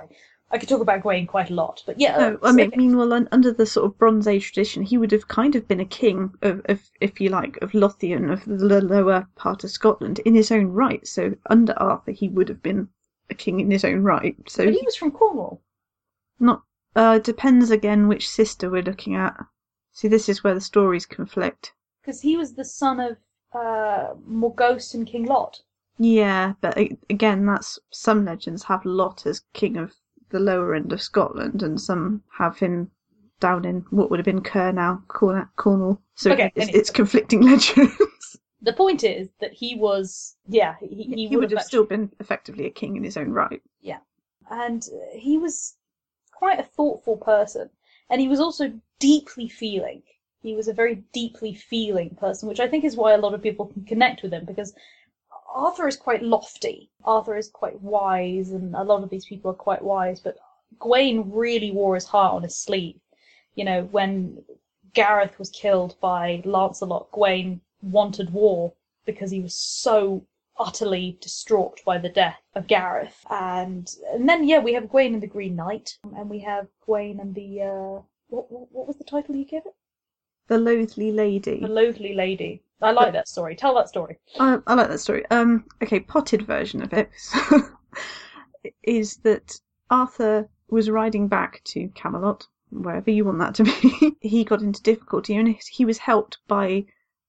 I could talk about Gawain quite a lot, but yeah. No, I mean, okay. meanwhile, under the sort of Bronze Age tradition, he would have kind of been a king of, of if you like, of Lothian, of the lower part of Scotland, in his own right. So under Arthur, he would have been a king in his own right. So but he was from Cornwall. Not uh, depends again which sister we're looking at. See, this is where the stories conflict. Because he was the son of uh, Morgause and King Lot. Yeah, but again, that's some legends have Lot as king of the lower end of Scotland, and some have him down in what would have been Ker now, Cornwall. So okay, it's, anyway. it's conflicting legends. The point is that he was, yeah, he, he, he would, would have, have still been effectively a king in his own right. Yeah, and he was quite a thoughtful person, and he was also deeply feeling. He was a very deeply feeling person, which I think is why a lot of people can connect with him, because Arthur is quite lofty. Arthur is quite wise, and a lot of these people are quite wise, but Gawain really wore his heart on his sleeve. You know, when Gareth was killed by Lancelot, Gawain wanted war because he was so utterly distraught by the death of Gareth. And and then, yeah, we have Gawain and the Green Knight, and we have Gawain and the... Uh, what, what, what was the title you gave it? The Loathly Lady. The Loathly Lady. I like that story. Tell that story. I, I like that story. Um, okay, potted version of it is that Arthur was riding back to Camelot, wherever you want that to be. He got into difficulty, and he was helped by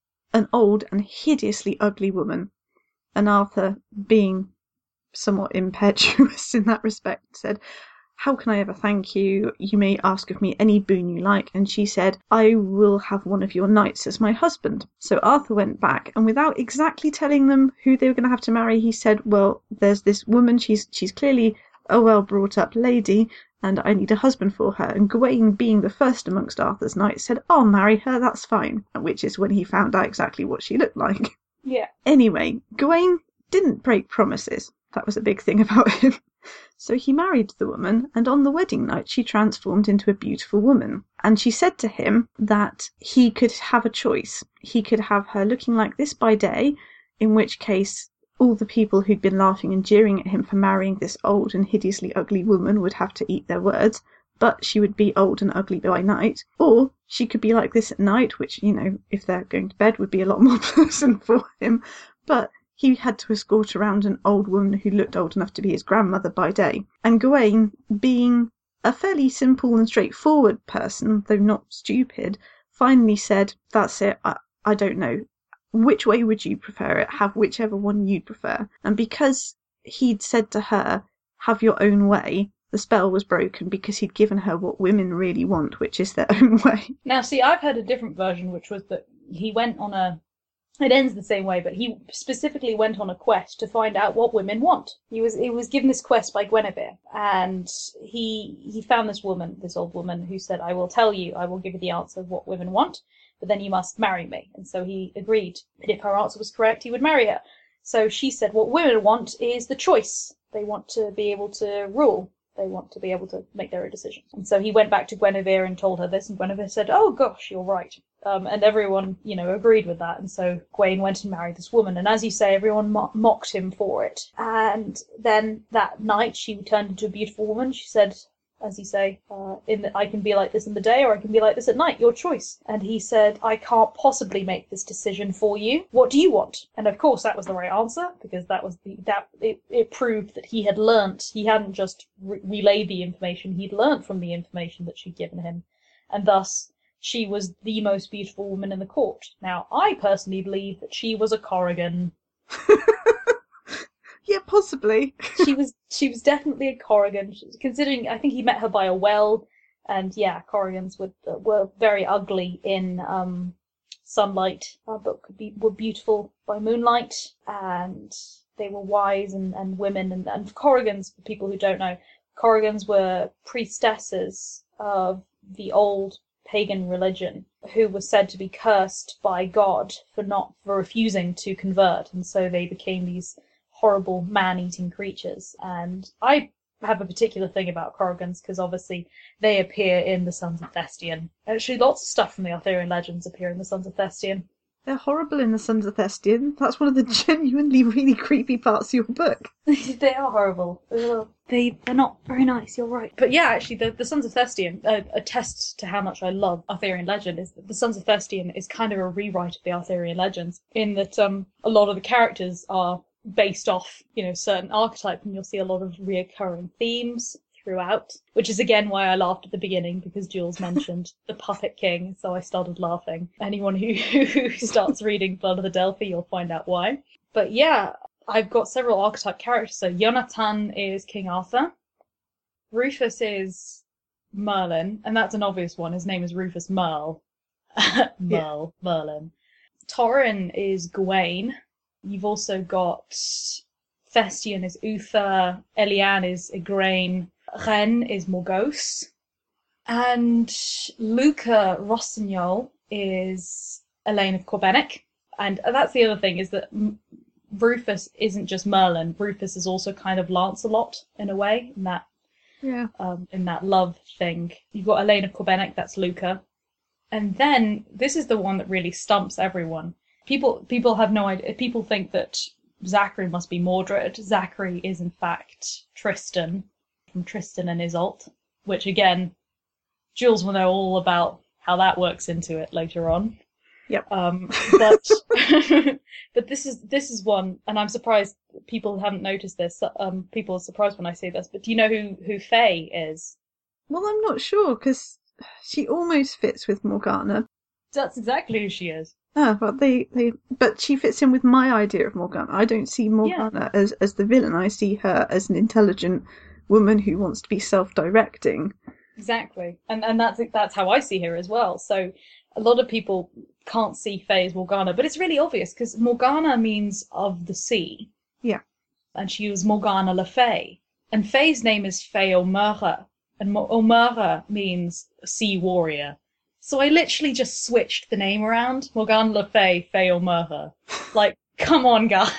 an old and hideously ugly woman. And Arthur, being somewhat impetuous in that respect, said, "How can I ever thank you? You may ask of me any boon you like." And she said, "I will have one of your knights as my husband." So Arthur went back, and without exactly telling them who they were going to have to marry, he said, "Well, there's this woman, she's she's clearly a well-brought-up lady, and I need a husband for her." And Gawain, being the first amongst Arthur's knights, said, "I'll marry her, that's fine." Which is when he found out exactly what she looked like. Yeah. Anyway, Gawain didn't break promises. That was a big thing about him. So he married the woman, and on the wedding night she transformed into a beautiful woman. And she said to him that he could have a choice. He could have her looking like this by day, in which case all the people who'd been laughing and jeering at him for marrying this old and hideously ugly woman would have to eat their words, but she would be old and ugly by night. Or she could be like this at night, which, you know, if they're going to bed would be a lot more pleasant for him. But he had to escort around an old woman who looked old enough to be his grandmother by day. And Gawain, being a fairly simple and straightforward person, though not stupid, finally said, "That's it, I, I don't know. Which way would you prefer it? Have whichever one you prefer." And because he'd said to her, "Have your own way," the spell was broken because he'd given her what women really want, which is their own way. Now, see, I've heard a different version, which was that he went on a... It ends the same way, but he specifically went on a quest to find out what women want. He was he was given this quest by Guinevere, and he he found this woman, this old woman, who said, "I will tell you, I will give you the answer of what women want, but then you must marry me." And so he agreed that if her answer was correct, he would marry her. So she said, what women want is the choice. They want to be able to rule. They want to be able to make their own decisions. And so he went back to Guinevere and told her this, and Guinevere said, "Oh gosh, you're right." Um, and everyone, you know, agreed with that. And so Gawain went and married this woman. And as you say, everyone mo- mocked him for it. And then that night, she turned into a beautiful woman. She said, as you say, uh, in the, "I can be like this in the day, or I can be like this at night, your choice." And he said, "I can't possibly make this decision for you. What do you want?" And of course that was the right answer, because that was the that it, it proved that he had learnt. He hadn't just re- relayed the information, he'd learnt from the information that she'd given him. And thus she was the most beautiful woman in the court. Now, I personally believe that she was a Corrigan. Yeah, possibly. she was she was definitely a Corrigan, considering I think he met her by a well, and yeah, Corrigans were were very ugly in um, sunlight, uh, but could be were beautiful by moonlight, and they were wise and, and women. And, and Corrigans, for people who don't know, Corrigans were priestesses of the old pagan religion who were said to be cursed by God for not for refusing to convert, and so they became these horrible man-eating creatures. And I have a particular thing about Corrigans because obviously they appear in the Sons of Thestian. Actually, lots of stuff from the Arthurian legends appear in the Sons of Thestian. They're horrible in The Sons of Thestian. That's one of the genuinely really creepy parts of your book. They are horrible. Ugh. They, they're not very nice, you're right. But yeah, actually, the, the Sons of Thestian, uh, a test to how much I love Arthurian legend, is that the Sons of Thestian is kind of a rewrite of the Arthurian legends, in that um, a lot of the characters are based off, you know, certain archetypes, and you'll see a lot of reoccurring themes throughout, which is again why I laughed at the beginning, because Jules mentioned the Puppet King, so I started laughing. Anyone who, who starts reading Blood of the Delphi, you'll find out why. But yeah, I've got several archetype characters. So Jonathan is King Arthur, Rufus is Merlin, and that's an obvious one. His name is Rufus Merle. Merle, yeah. Merlin. Torin is Gawain. You've also got Thestian is Uther, Eliane is Igraine, Ren is Morgause, and Luca Rossignol is Elaine of Corbenic. And that's the other thing, is that Rufus isn't just Merlin. Rufus is also kind of Lancelot in a way, in that yeah, um, in that love thing. You've got Elaine of Corbenic, that's Luca, and then this is the one that really stumps everyone. People people have no idea. People think that Zachary must be Mordred. Zachary is in fact Tristan, from Tristan and Isolde, which again, Jules will know all about how that works into it later on. Yep. Um, but but this is this is one, and I'm surprised people haven't noticed this. Um, people are surprised when I say this, but do you know who who Faye is? Well, I'm not sure, because she almost fits with Morgana. That's exactly who she is. Ah, but they, they but she fits in with my idea of Morgana. I don't see Morgana yeah. as as the villain. I see her as an intelligent woman who wants to be self-directing. Exactly, and and that's that's how I see her as well. So a lot of people can't see Faye as Morgana, but it's really obvious, because Morgana means of the sea. Yeah. And she was Morgana Le Fay. And Faye's name is Faye O'Meara, and O'Meara means sea warrior. So I literally just switched the name around. Morgana Le Fay, Faye O'Meara. Like, come on, guys.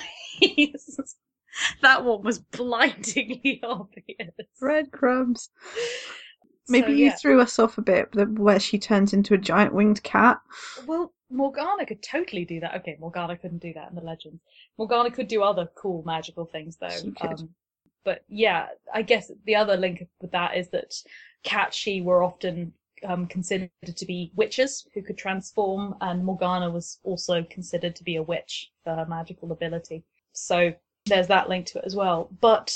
That one was blindingly obvious. Breadcrumbs. Maybe so, yeah. you threw us off a bit, where she turns into a giant winged cat. Well, Morgana could totally do that. Okay, Morgana couldn't do that in the legends. Morgana could do other cool magical things, though. She could. Um, but yeah, I guess the other link with that is that Cat She were often um, considered to be witches who could transform, and Morgana was also considered to be a witch for her magical ability. So there's that link to it as well. But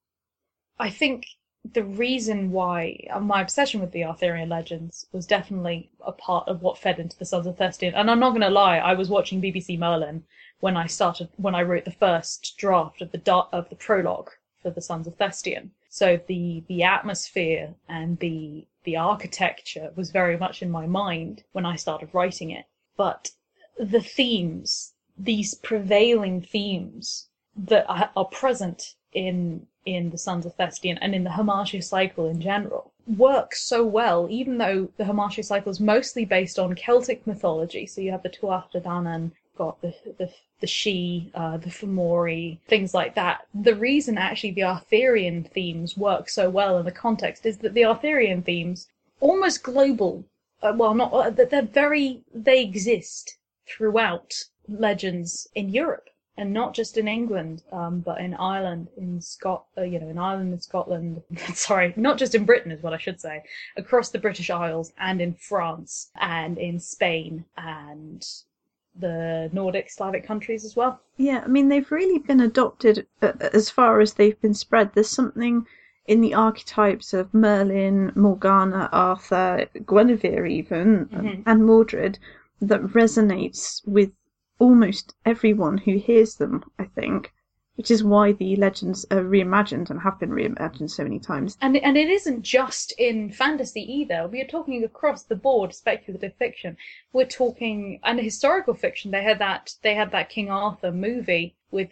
I think the reason why my obsession with the Arthurian legends was definitely a part of what fed into the Sons of Thestian. And I'm not going to lie, I was watching B B C Merlin when I started, when I wrote the first draft of the of the prologue for the Sons of Thestian. So the the atmosphere and the the architecture was very much in my mind when I started writing it. But the themes, these prevailing themes that are present in in the Sons of Thestian and in the Hamartia cycle in general, work so well, even though the Hamartia cycle is mostly based on Celtic mythology. So you have the Tuatha De Danann, got the the the Sidhe, uh, the Fomori, things like that. The reason actually the Arthurian themes work so well in the context is that the Arthurian themes, almost global, uh, well, not uh, that they're very, they exist throughout legends in Europe. And not just in England, um, but in Ireland, in Scot, uh, you know, in Ireland and Scotland. Sorry, not just in Britain is what I should say. Across the British Isles, and in France, and in Spain, and the Nordic Slavic countries as well. Yeah, I mean, they've really been adopted uh, as far as they've been spread. There's something in the archetypes of Merlin, Morgana, Arthur, Guinevere even, mm-hmm. and Mordred that resonates with almost everyone who hears them, I think, which is why the legends are reimagined and have been reimagined so many times. And and it isn't just in fantasy either. We are talking across the board speculative fiction. We're talking, and historical fiction. They had that they had that King Arthur movie with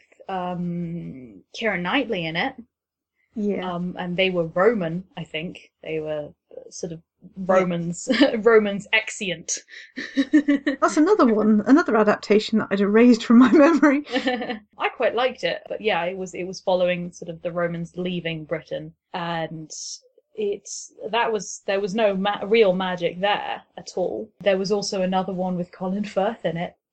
um, Keira Knightley in it. Yeah. Um, and they were Roman, I think. They were sort of Romans, yeah. Romans exeunt. That's another one, another adaptation that I'd erased from my memory. I quite liked it, but yeah, it was it was following sort of the Romans leaving Britain, and it's that was there was no ma- real magic there at all. There was also another one with Colin Firth in it,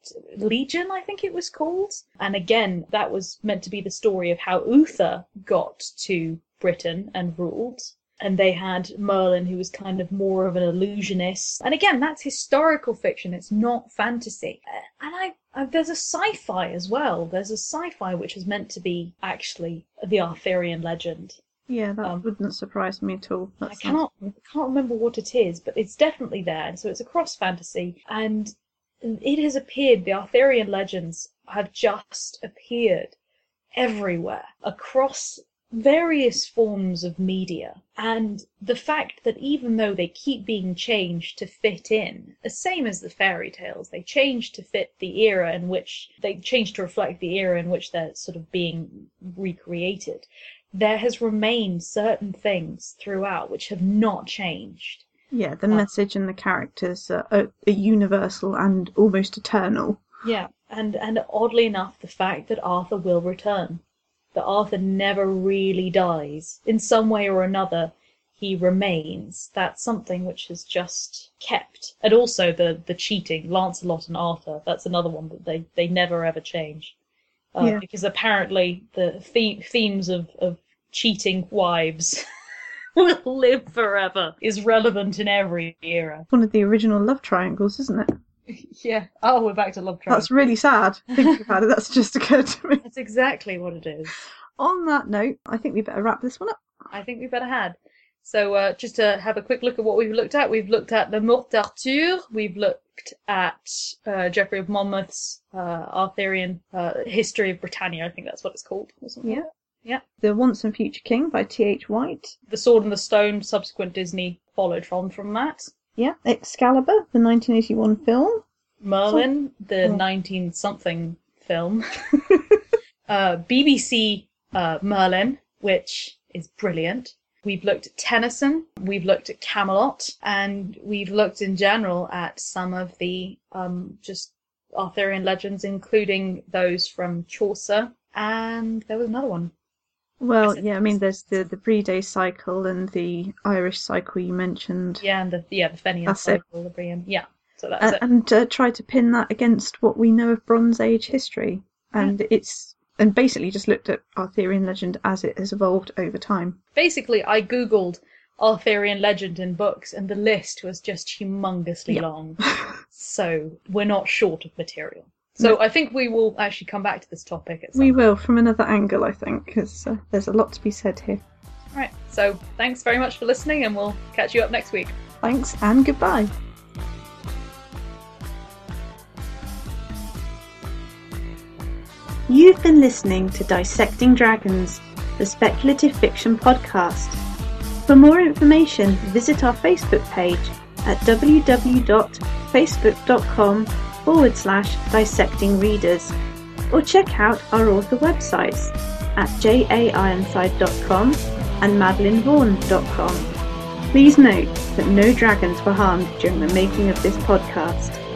Legion, I think it was called. And again, that was meant to be the story of how Uther got to Britain and ruled. And they had Merlin, who was kind of more of an illusionist. And again, that's historical fiction. It's not fantasy. And I, I there's a sci-fi as well. There's a sci-fi which is meant to be actually the Arthurian legend. Yeah, that um, wouldn't surprise me at all. That I cannot, I can't remember what it is, but it's definitely there. And so it's a cross fantasy. And it has appeared, the Arthurian legends have just appeared everywhere across various forms of media. And the fact that even though they keep being changed to fit in, the same as the fairy tales, they change to fit the era in which, they change to reflect the era in which they're sort of being recreated, there has remained certain things throughout which have not changed. Yeah, the uh, message and the characters are, are, are universal and almost eternal. Yeah, and, and oddly enough, the fact that Arthur will return. That Arthur never really dies. In some way or another, he remains. That's something which is just kept. And also the, the cheating, Lancelot and Arthur, that's another one that they, they never ever change. Uh, yeah. Because apparently the theme, themes of, of cheating wives will live forever, is relevant in every era. One of the original love triangles, isn't it? Yeah. Oh, we're back to love triangles. That's really sad. Thinking about it, that's just occurred to me. That's exactly what it is. On that note, I think we better wrap this one up. I think we better had. So uh, just to have a quick look at what we've looked at, we've looked at the Morte d'Arthur, we've looked at uh, Geoffrey of Monmouth's uh, Arthurian uh, History of Britannia, I think that's what it's called. Or something yeah. Like yeah. The Once and Future King by T H White. The Sword and the Stone, subsequent Disney followed from from that. Yeah, Excalibur, the nineteen eighty-one film. Merlin, the nineteen-something oh. film. uh, B B C uh, Merlin, which is brilliant. We've looked at Tennyson, we've looked at Camelot, and we've looked in general at some of the um, just Arthurian legends, including those from Chaucer, and there was another one. Well, yeah, I mean, there's the, the Brede cycle and the Irish cycle you mentioned. Yeah, and the yeah the Fenian that's cycle, it. the Brian. Yeah, so that's uh, it. And uh, try to pin that against what we know of Bronze Age history, and yeah. it's and basically just looked at Arthurian legend as it has evolved over time. Basically, I googled Arthurian legend in books, and the list was just humongously yeah. long. So we're not short of material. So no. I think we will actually come back to this topic at some We point. will, from another angle, I think, because uh, there's a lot to be said here. All right, so thanks very much for listening, and we'll catch you up next week. Thanks, and goodbye. You've been listening to Dissecting Dragons, the speculative fiction podcast. For more information, visit our Facebook page at www.facebook.com forward slash dissecting readers, or check out our author websites at j a ironside dot com and madeline vaughan dot com. Please note that no dragons were harmed during the making of this podcast.